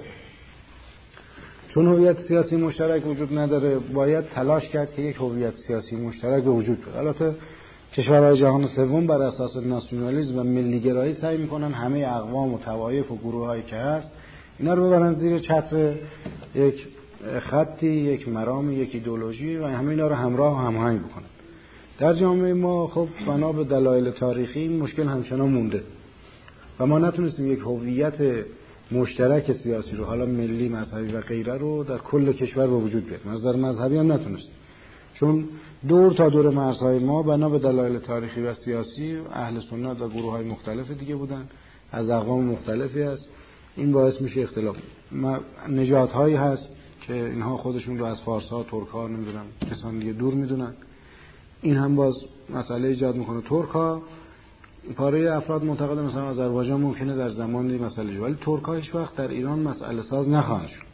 چون هویت سیاسی مشترک وجود نداره باید تلاش کرد که یک هویت سیاسی مشترک به وجود بیاد. البته کشورهای جهان سوم بر اساس ناسیونالیسم و ملیگرایی سعی میکنن همه اقوام و طوایف و گروهایی که هست اینا رو ببرن زیر چتر یک خطی، یک مرام، یک ایدئولوژی و همه اینا رو همراه و هماهنگ بکنن. در جامعه ما خب بنا به دلایل تاریخی این مشکل همچنان مونده و ما نتونستیم یک هویت مشترک سیاسی رو، حالا ملی، مذهبی و غیره، رو در کل کشور به وجود بیاریم. از نظر مذهبی هم نتونست، چون دور تا دور مرزهای ما بنا به دلایل تاریخی و سیاسی اهل سنت و گروه‌های مختلف دیگه بودن، از اقوام مختلفی هست. این باعث میشه اختلاف. نژادهایی هست که اینها خودشون رو از فارس‌ها، ترک‌ها، نمیدونم کسان دیگه دور میدونن. این هم باز مسئله ایجاد میکنه. ترک‌ها پاره افراد معتقد مثلا آذربایجان ممکنه در زمانی مسئله ولی ترک‌ها هیچ وقت در ایران مسئله ساز نخواهند شد.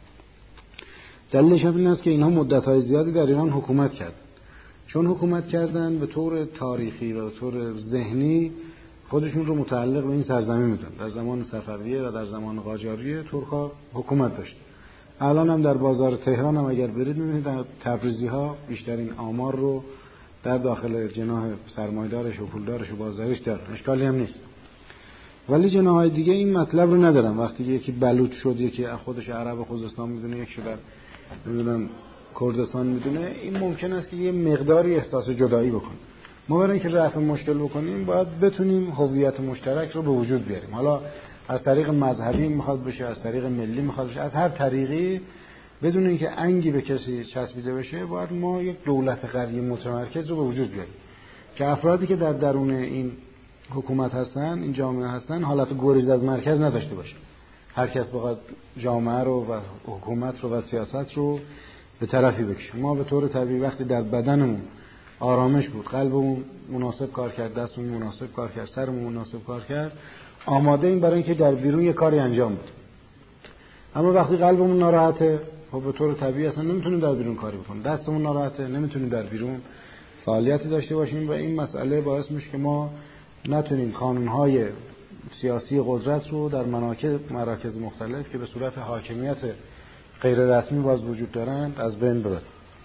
دلیلش این است که اینها مدت‌های زیادی در ایران حکومت کردند. چون حکومت کردن به طور تاریخی و به طور ذهنی خودشون رو متعلق به این سرزمین میدونن. در زمان صفویه و در زمان قاجاریه ترک‌ها حکومت داشت. الان هم در بازار تهران هم اگر برید می‌بینید تبریزی‌ها بیشترین آمار رو در داخل جناح سرمایه‌دارش و پولدارش و بازاریش دارن. اشکالی هم نیست. ولی جناح‌های دیگه این مطلب رو ندارن. وقتی یکی بلوچ شد، یکی خودش عرب خوزستان میدونه، یکی در نمیدونم کردستان میدونه، این ممکن است که یه مقداری احساس جدایی بکنه. ما برای اینکه رفع مشکل بکنیم باید بتونیم هویت مشترک رو به وجود بیاریم. حالا از طریق مذهبی میخواد بشه، از طریق ملی میخواد بشه، از هر طریقی، بدون اینکه انگی به کسی چسبیده بشه، باید ما یک دولت قوی متمرکز رو به وجود بیاریم که افرادی که در درون این حکومت هستن، این جامعه هستن، حالت گریز از مرکز نداشته باشه. هر کس بخواد جامعه رو و حکومت رو و سیاست رو به طرفی بکشه. ما به طور طبیعی وقتی در بدنمون آرامش بود، قلبمون مناسب کار کرد، دستمون مناسب کار کرد، سرمون مناسب کار کرد، آماده این برای اینکه در بیرون یه کاری انجام بدیم. اما وقتی قلبمون ناراحته، خب به طور طبیعی اصلا نمیتونیم در بیرون کاری بکنیم. دستمون ناراحته، نمیتونیم در بیرون فعالیتی داشته باشیم و این مسئله باعث میشه که ما نتونیم قانون‌های سیاسی قدرت رو در مراکز مختلف که به صورت حاکمیت غیر رسمی باز وجود دارند از بین ببریم.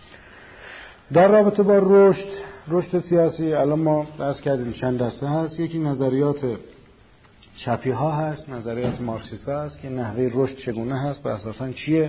در رابطه با رشد سیاسی، الان ما درس کردیم چند دسته هست. یکی نظریات چپی ها هست، نظریات مارکسیست هست که نحوه رشد چگونه هست و اساساً چیه،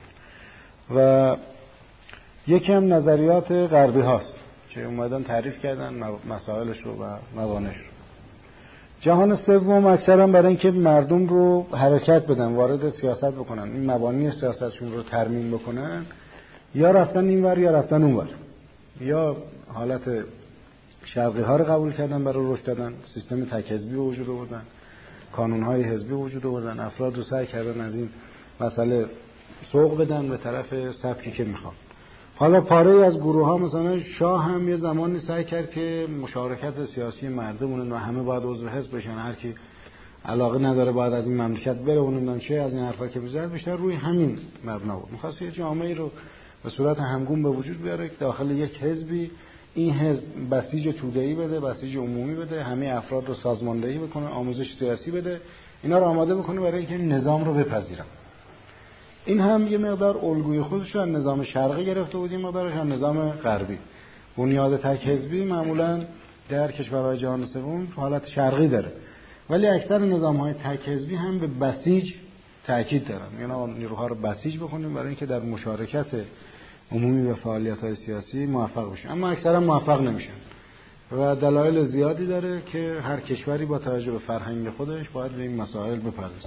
و یکی هم نظریات غربی هاست که اومدن تعریف کردن مسائلش رو و موانعش رو. جهان سوم اکثرا برای اینکه مردم رو حرکت بدن، وارد سیاست بکنن، این مبانی سیاستشون رو ترمیم بکنن، یا رفتن اینور یا رفتن اونور، یا حالت شرقی ها رو قبول کردن برای رشد دادن، سیستم تک حزبی وجود آوردن، کانون‌های حزبی وجود آوردن، افراد رو سعی کردن از این مسئله سوق بدن به طرف سبکی که میخوان. حالا پاره از گروه ها مثلا شاه هم یه زمانی سعی کرد که مشارکت سیاسی مردمونه و همه باید عضو حزب بشن، هر کی علاقه نداره باید از این مملکت بره و نمیدونم چه، از این حرفا که میزد بیشتر روی همین مبنا بود. می‌خواست یه جامعه رو به صورت همگون به وجود بیاره که داخل یک حزبی این حزب بسیج توده‌ای بده، بسیج عمومی بده، همه افراد رو سازماندهی بکنه، آموزش سیاسی بده، اینا رو آماده بکنه برای اینکه نظام رو بپذیرن. این هم یه مقدار الگوی خودش رو از نظام شرقی گرفته بود، یه مقدارش از نظام غربی. بنیاد تک حزبی معمولاً در کشورهای جهان سوم حالت شرقی داره، ولی اکثر نظام‌های تک حزبی هم به بسیج تاکید دارن، یعنی نیروها رو بسیج بکنیم برای اینکه در مشارکت عمومی و فعالیت‌های سیاسی موفق بشن، اما اکثرا موفق نمیشن و دلایل زیادی داره که هر کشوری با توجه به فرهنگ خودش باید به این مسائل بپردازه.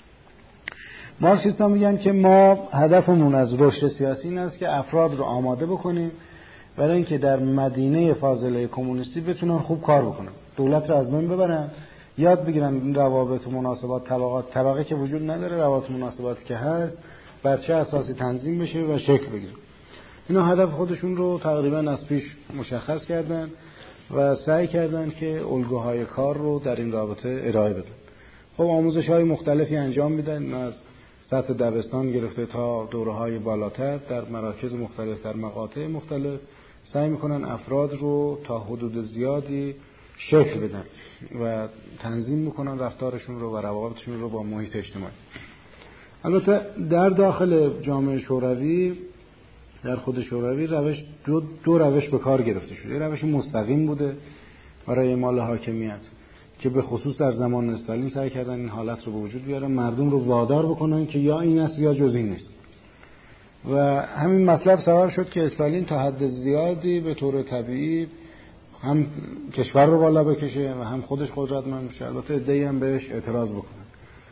مارکسیست‌ها میگن که ما هدفمون از رشد سیاسی این است که افراد رو آماده بکنیم برای اینکه در مدینه فاضله کمونیستی بتونن خوب کار بکنن، دولت رو از بین ببرن، یاد بگیرن روابط و مناسبات، طبقه که وجود نداره، روابط و مناسباتی که هست بر چه اساسی تنظیم بشه و شکل بگیره. اینا هدف خودشون رو تقریبا از پیش مشخص کردن و سعی کردن که الگوهای کار رو در این رابطه ارائه بدن. خب آموزش‌های مختلفی انجام میدن، از سطح دبستان گرفته تا دوره‌های بالاتر در مراکز مختلف، در مقاطع مختلف سعی میکنن افراد رو تا حدود زیادی شکل بدن و تنظیم میکنن رفتارشون رو و روابطشون رو با محیط اجتماعی. البته در داخل جامعه شوروی، در خود شوروی دو روش به کار گرفته شده. یه روش مستقیم بوده برای اعمال حاکمیت که به خصوص در زمان استالین سعی کردن این حالت رو به وجود بیارن، مردم رو وادار بکنن که یا این است یا جز این نیست. و همین مطلب سبب شد که استالین تا حد زیادی به طور طبیعی هم کشور رو بالا بکشه و هم خودش قدرتمند بشه. البته عده‌ای هم بهش اعتراض بکنن.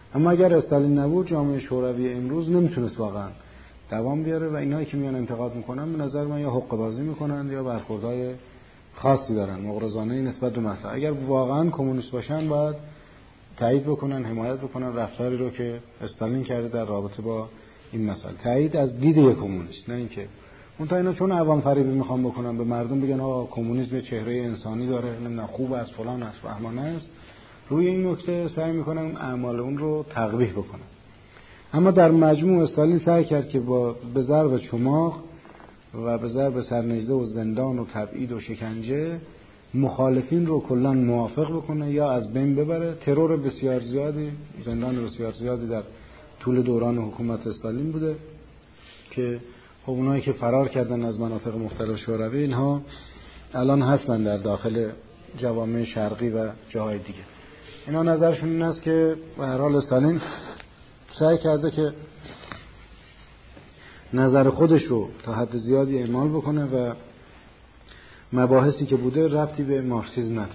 اما اگر استالین نبود جامعه شوروی امروز نمیتونست واقعا دوام بیاره و اینایی که میان انتقاد میکنن به نظر من یا حقه بازی میکنن یا برخوردهای خاصی دارن مغرضانه نسبت به مسائل. اگر واقعا کمونیست باشن باید تایید بکنن، حمایت بکنن رفتاری رو که استالین کرده در رابطه با این مسائل. تایید از دید یک کمونیست، نه اینکه اون تا اینا چون عوام فریبی میخوام بکنن به مردم بگن آقا کمونیسم یه چهره انسانی داره، نمیدونم خوب است، فلان است، بهمانه است، روی این نکته سعی میکنن اون اعمال اون رو تقبیح بکنن. اما در مجموع استالین سعی کرد که به ضرب چماق و به ضرب سرنیزه و زندان و تبعید و شکنجه مخالفین رو کلا موافق بکنه یا از بین ببره. ترور بسیار زیادی، زندان بسیار زیادی در طول دوران حکومت استالین بوده که خب اونایی که فرار کردن از مناطق مختلف شوروی اینها الان هستن در داخل جوامع شرقی و جاهای دیگه. اینا نظرشون این است که به هر حال استالین سعی کرده که نظر خودش رو تا حد زیادی اعمال بکنه و مباحثی که بوده ربطی به مارکسیسم نداره.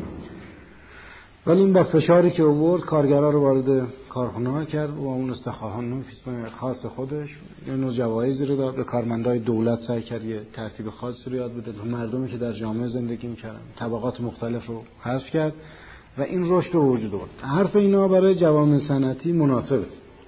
ولی این با فشاری که آورد کارگرها رو وارد کارخانه‌ها کرد و اون استخوان خاص خودش اینو جوایزی رو داد به کارمندای دولت، سعی کرد یه ترتیب خاصی رو یاد بده به مردمی که در جامعه زندگی می‌کردن، طبقات مختلف رو حذف کرد و این رشد رو وجود آورد. حرف اینا برای جوامع صنعتی مناسبه.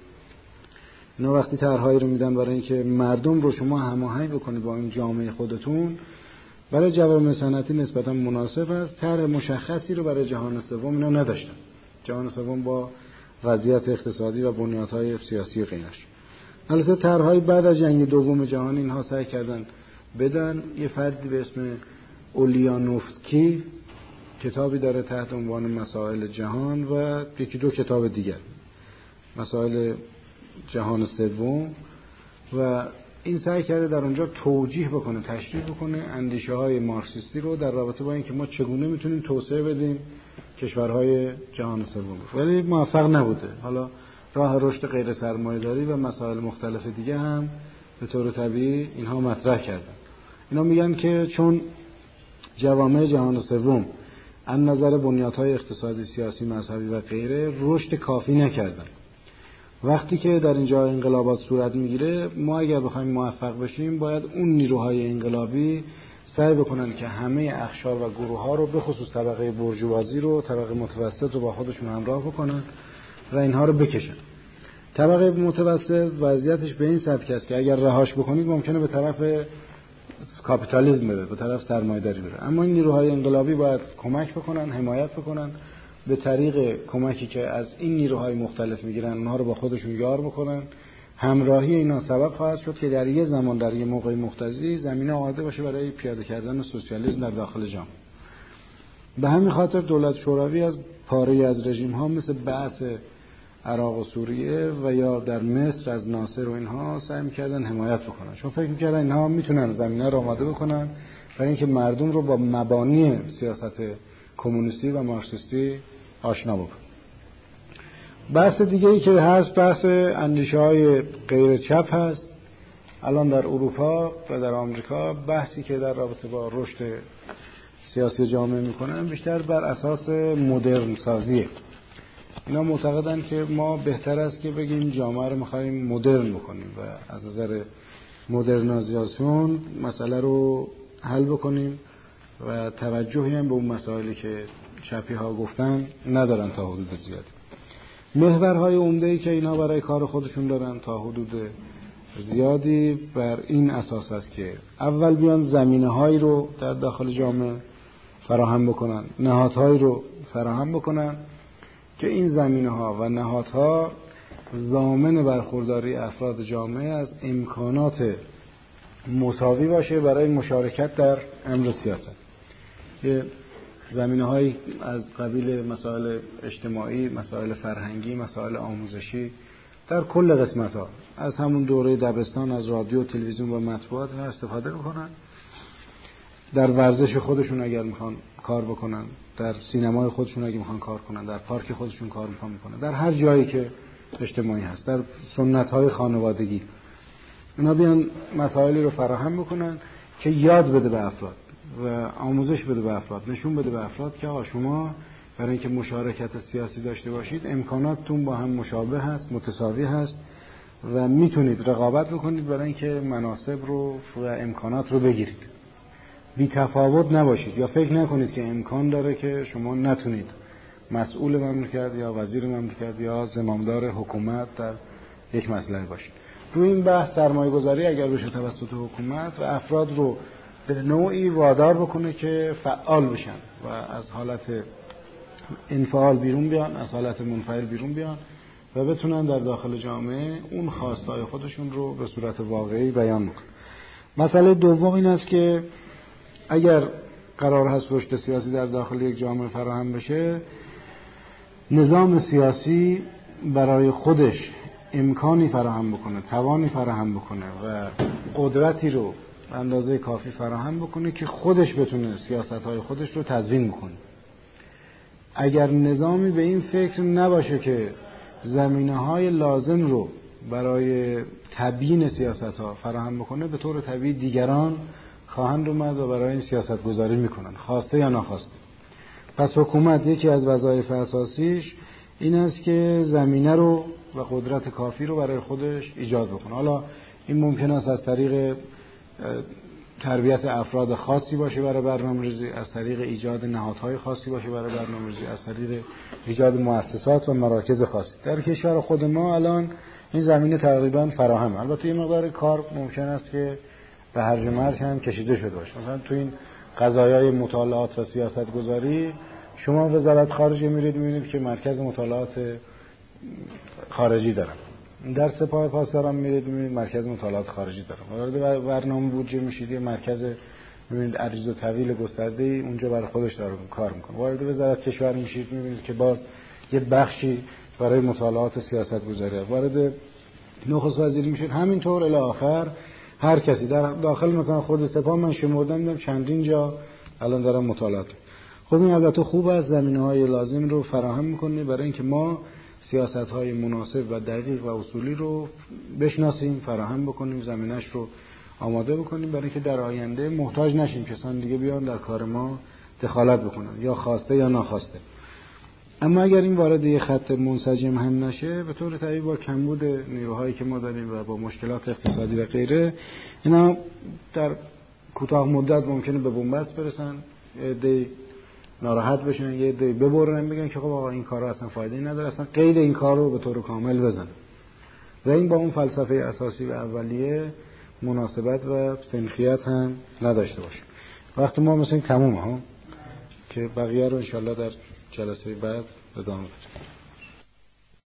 اینا وقتی طرح‌هایی رو میدن برای اینکه مردم رو شما هماهنگ بکنید با این جامعه خودتون، برای جوامع صنعتی نسبتا مناسب است. طرح مشخصی رو برای جهان سوم اینا نداشتن. جهان سوم با وضعیت اقتصادی و بنیادهای سیاسی و غیرش. البته طرح‌های بعد از جنگ دوم جهانی اینها سعی کردن بدن. یه فردی به اسم اولیانوفسکی کتابی داره تحت عنوان مسائل جهان و یکی دو کتاب دیگر، مسائل جهان سوم، و این سعی کرده در اونجا توجیه بکنه، تشریح بکنه اندیشه های مارکسیستی رو در رابطه با اینکه ما چگونه میتونیم توسعه بدیم کشورهای جهان سوم، ولی موفق نبوده. حالا راه رشد غیر سرمایه‌داری و مسائل مختلف دیگه هم به طور طبیعی اینها مطرح کردن. اینا میگن که چون جوامع جهان سوم از نظر بنیادهای اقتصادی، سیاسی، مذهبی و غیره رشد کافی نکردن، وقتی که در اینجا انقلابات صورت میگیره ما اگر بخوایم موفق بشیم باید اون نیروهای انقلابی سعی بکنن که همه اقشار و گروه ها رو به خصوص طبقه بورژوازی رو، طبقه متوسط رو با خودشون همراه بکنن و اینها رو بکشن. طبقه متوسط وضعیتش به این سبک است که اگر رهاش بکنید ممکنه به طرف کاپیتالیسم بره، به طرف سرمایه‌داری بره. اما این نیروهای انقلابی باید کمک بکنن، حمایت بکنن به طریق کمکی که از این نیروهای مختلف میگیرن، اونها رو با خودشون یار بکنن. همراهی اینا سبب خواهد شد که در یه زمان، در یه موقع مختزی زمینه آماده باشه برای پیاده کردن سوسیالیسم در داخل جامعه. به همین خاطر دولت شوروی از پاره از رژیم ها مثل بعث عراق و سوریه و یا در مصر از ناصر و اینها سعی می‌کردن حمایت بکنن، چون فکر می‌کردن اینها میتونن زمینه رو آماده بکنن برای اینکه مردم رو با مبانی سیاست کمونیستی و مارکسیستی آشنا بکن. بحث دیگه ای که هست بحث اندیشه‌های غیر چپ هست. الان در اروپا و در آمریکا بحثی که در رابطه با رشد سیاسی جامعه میکنن بیشتر بر اساس مدرن سازیه. اینا معتقدن که ما بهتر است که بگیم جامعه رو میخوایم مدرن بکنیم و از نظر مدرنیزاسیون مسئله رو حل بکنیم و توجهی هم به اون مسائلی که چپی ها گفتن ندارن تا حدود زیادی. محورهای عمده‌ای که اینا برای کار خودشون دارن تا حدود زیادی بر این اساس است که اول بیان زمینه‌هایی رو در داخل جامعه فراهم بکنن، نهادهایی رو فراهم بکنن که این زمینه‌ها و نهادها ضامن برخورداری افراد جامعه از امکانات مساوی باشه برای مشارکت در امر سیاست. یه زمینه‌های از قبیل مسائل اجتماعی، مسائل فرهنگی، مسائل آموزشی در کل قسمت‌ها از همون دوره دبستان از رادیو، تلویزیون و مطبوعات استفاده بکنن. در ورزش خودشون اگر میخوان کار بکنن، در سینمای خودشون اگر میخوان کار کنن، در پارک خودشون کار میخوان بکنن، در هر جایی که اجتماعی هست، در سنت‌های خانوادگی، اینا بیان مسائلی رو فراهم بکنن که یاد بده به افراد و آموزش بده به افراد، نشون بده به افراد که آقا شما برای اینکه مشارکت سیاسی داشته باشید امکاناتتون با هم مشابه هست، متساوی هست و میتونید رقابت بکنید برای اینکه مناصب رو و امکانات رو بگیرید. بی تفاوت نباشید یا فکر نکنید که امکان داره که شما نتونید مسئول مملکت یا وزیر مملکت یا زمامدار حکومت در یک مسئله باشید. روی این بحث سرمایه گذاری اگر بشه توسط حکومت و افراد رو به نوعی وادار بکنه که فعال بشن و از حالت انفعال بیرون بیان، از حالت منفعل بیرون بیان و بتونن در داخل جامعه اون خواستهای خودشون رو به صورت واقعی بیان بکنن. مسئله دوم این است که اگر قرار هست رشد سیاسی در داخل یک جامعه فراهم بشه، نظام سیاسی برای خودش امکانی فراهم بکنه، توانی فراهم بکنه و قدرتی رو اندازه کافی فراهم بکنه که خودش بتونه سیاست‌های خودش رو تدوین بکنه. اگر نظامی به این فکر نباشه که زمینه‌های لازم رو برای تبیین سیاست‌ها فراهم بکنه، به طور طبیعی دیگران خواهند اومد و برای این سیاست گذاری میکنن، خواسته یا ناخواسته. پس حکومت یکی از وظایف اساسیش این است که زمینه رو و قدرت کافی رو برای خودش ایجاد بکنه. حالا این ممکن است از طریق تربیت افراد خاصی باشه برای برنامه‌ریزی، از طریق ایجاد نهادهای خاصی باشه برای برنامه‌ریزی، از طریق ایجاد مؤسسات و مراکز خاصی. در کشور خود ما الان این زمینه تقریبا فراهمه. البته یه مقدار کار ممکن است که به هرج و مرج هم کشیده شده باشه. مثلا تو این قضایای مطالعات و سیاست گذاری شما وزارت خارجه میرید میبینید که مرکز مطالعات خارجی دارن، در سپاه پاسداران میرید میبینید مرکز مطالعات خارجی دارن، وارد برنامه بودجه میشید یه مرکز میبینید عریض و طویل گسترده اونجا برای خودش داره کار میکنه، وارد وزارت کشور میشید میبینید که باز یه بخشی برای مطالعات سیاست گذاری، وارد نخست وزیر میشید همینطور الی آخر. هر کسی در داخل مثلا خود سپاه من شمردم دیدم چندین جا الان دارم مطالعات. خب این البته خوب است، زمینه‌های لازم رو فراهم می‌کنه برای اینکه ما سیاست‌های مناسب و دقیق و اصولی رو بشناسیم، فراهم بکنیم، زمینش رو آماده بکنیم برای اینکه در آینده محتاج نشیم کسان دیگه بیان در کار ما دخالت بکنن، یا خواسته یا ناخواسته. اما اگر این وارد یه خط منسجم هم نشه، به طور طبیعی با کمبود نیروهایی که ما داریم و با مشکلات اقتصادی و غیره، اینا در کوتاه مدت ممکنه به بنبست برسن، یه عده ناراحت بشن، یه عده ببرن بگن که خب آقا این کارا اصلا فایده نداره، اصلا قید این کار رو به طور کامل بزنن و این با اون فلسفه اساسی و اولیه مناسبت و سنخیت هم نداشته باشه. وقت ما مثلا تمومه ها، که بقیه رو انشالله در جلسه بعد ادامه بدیم.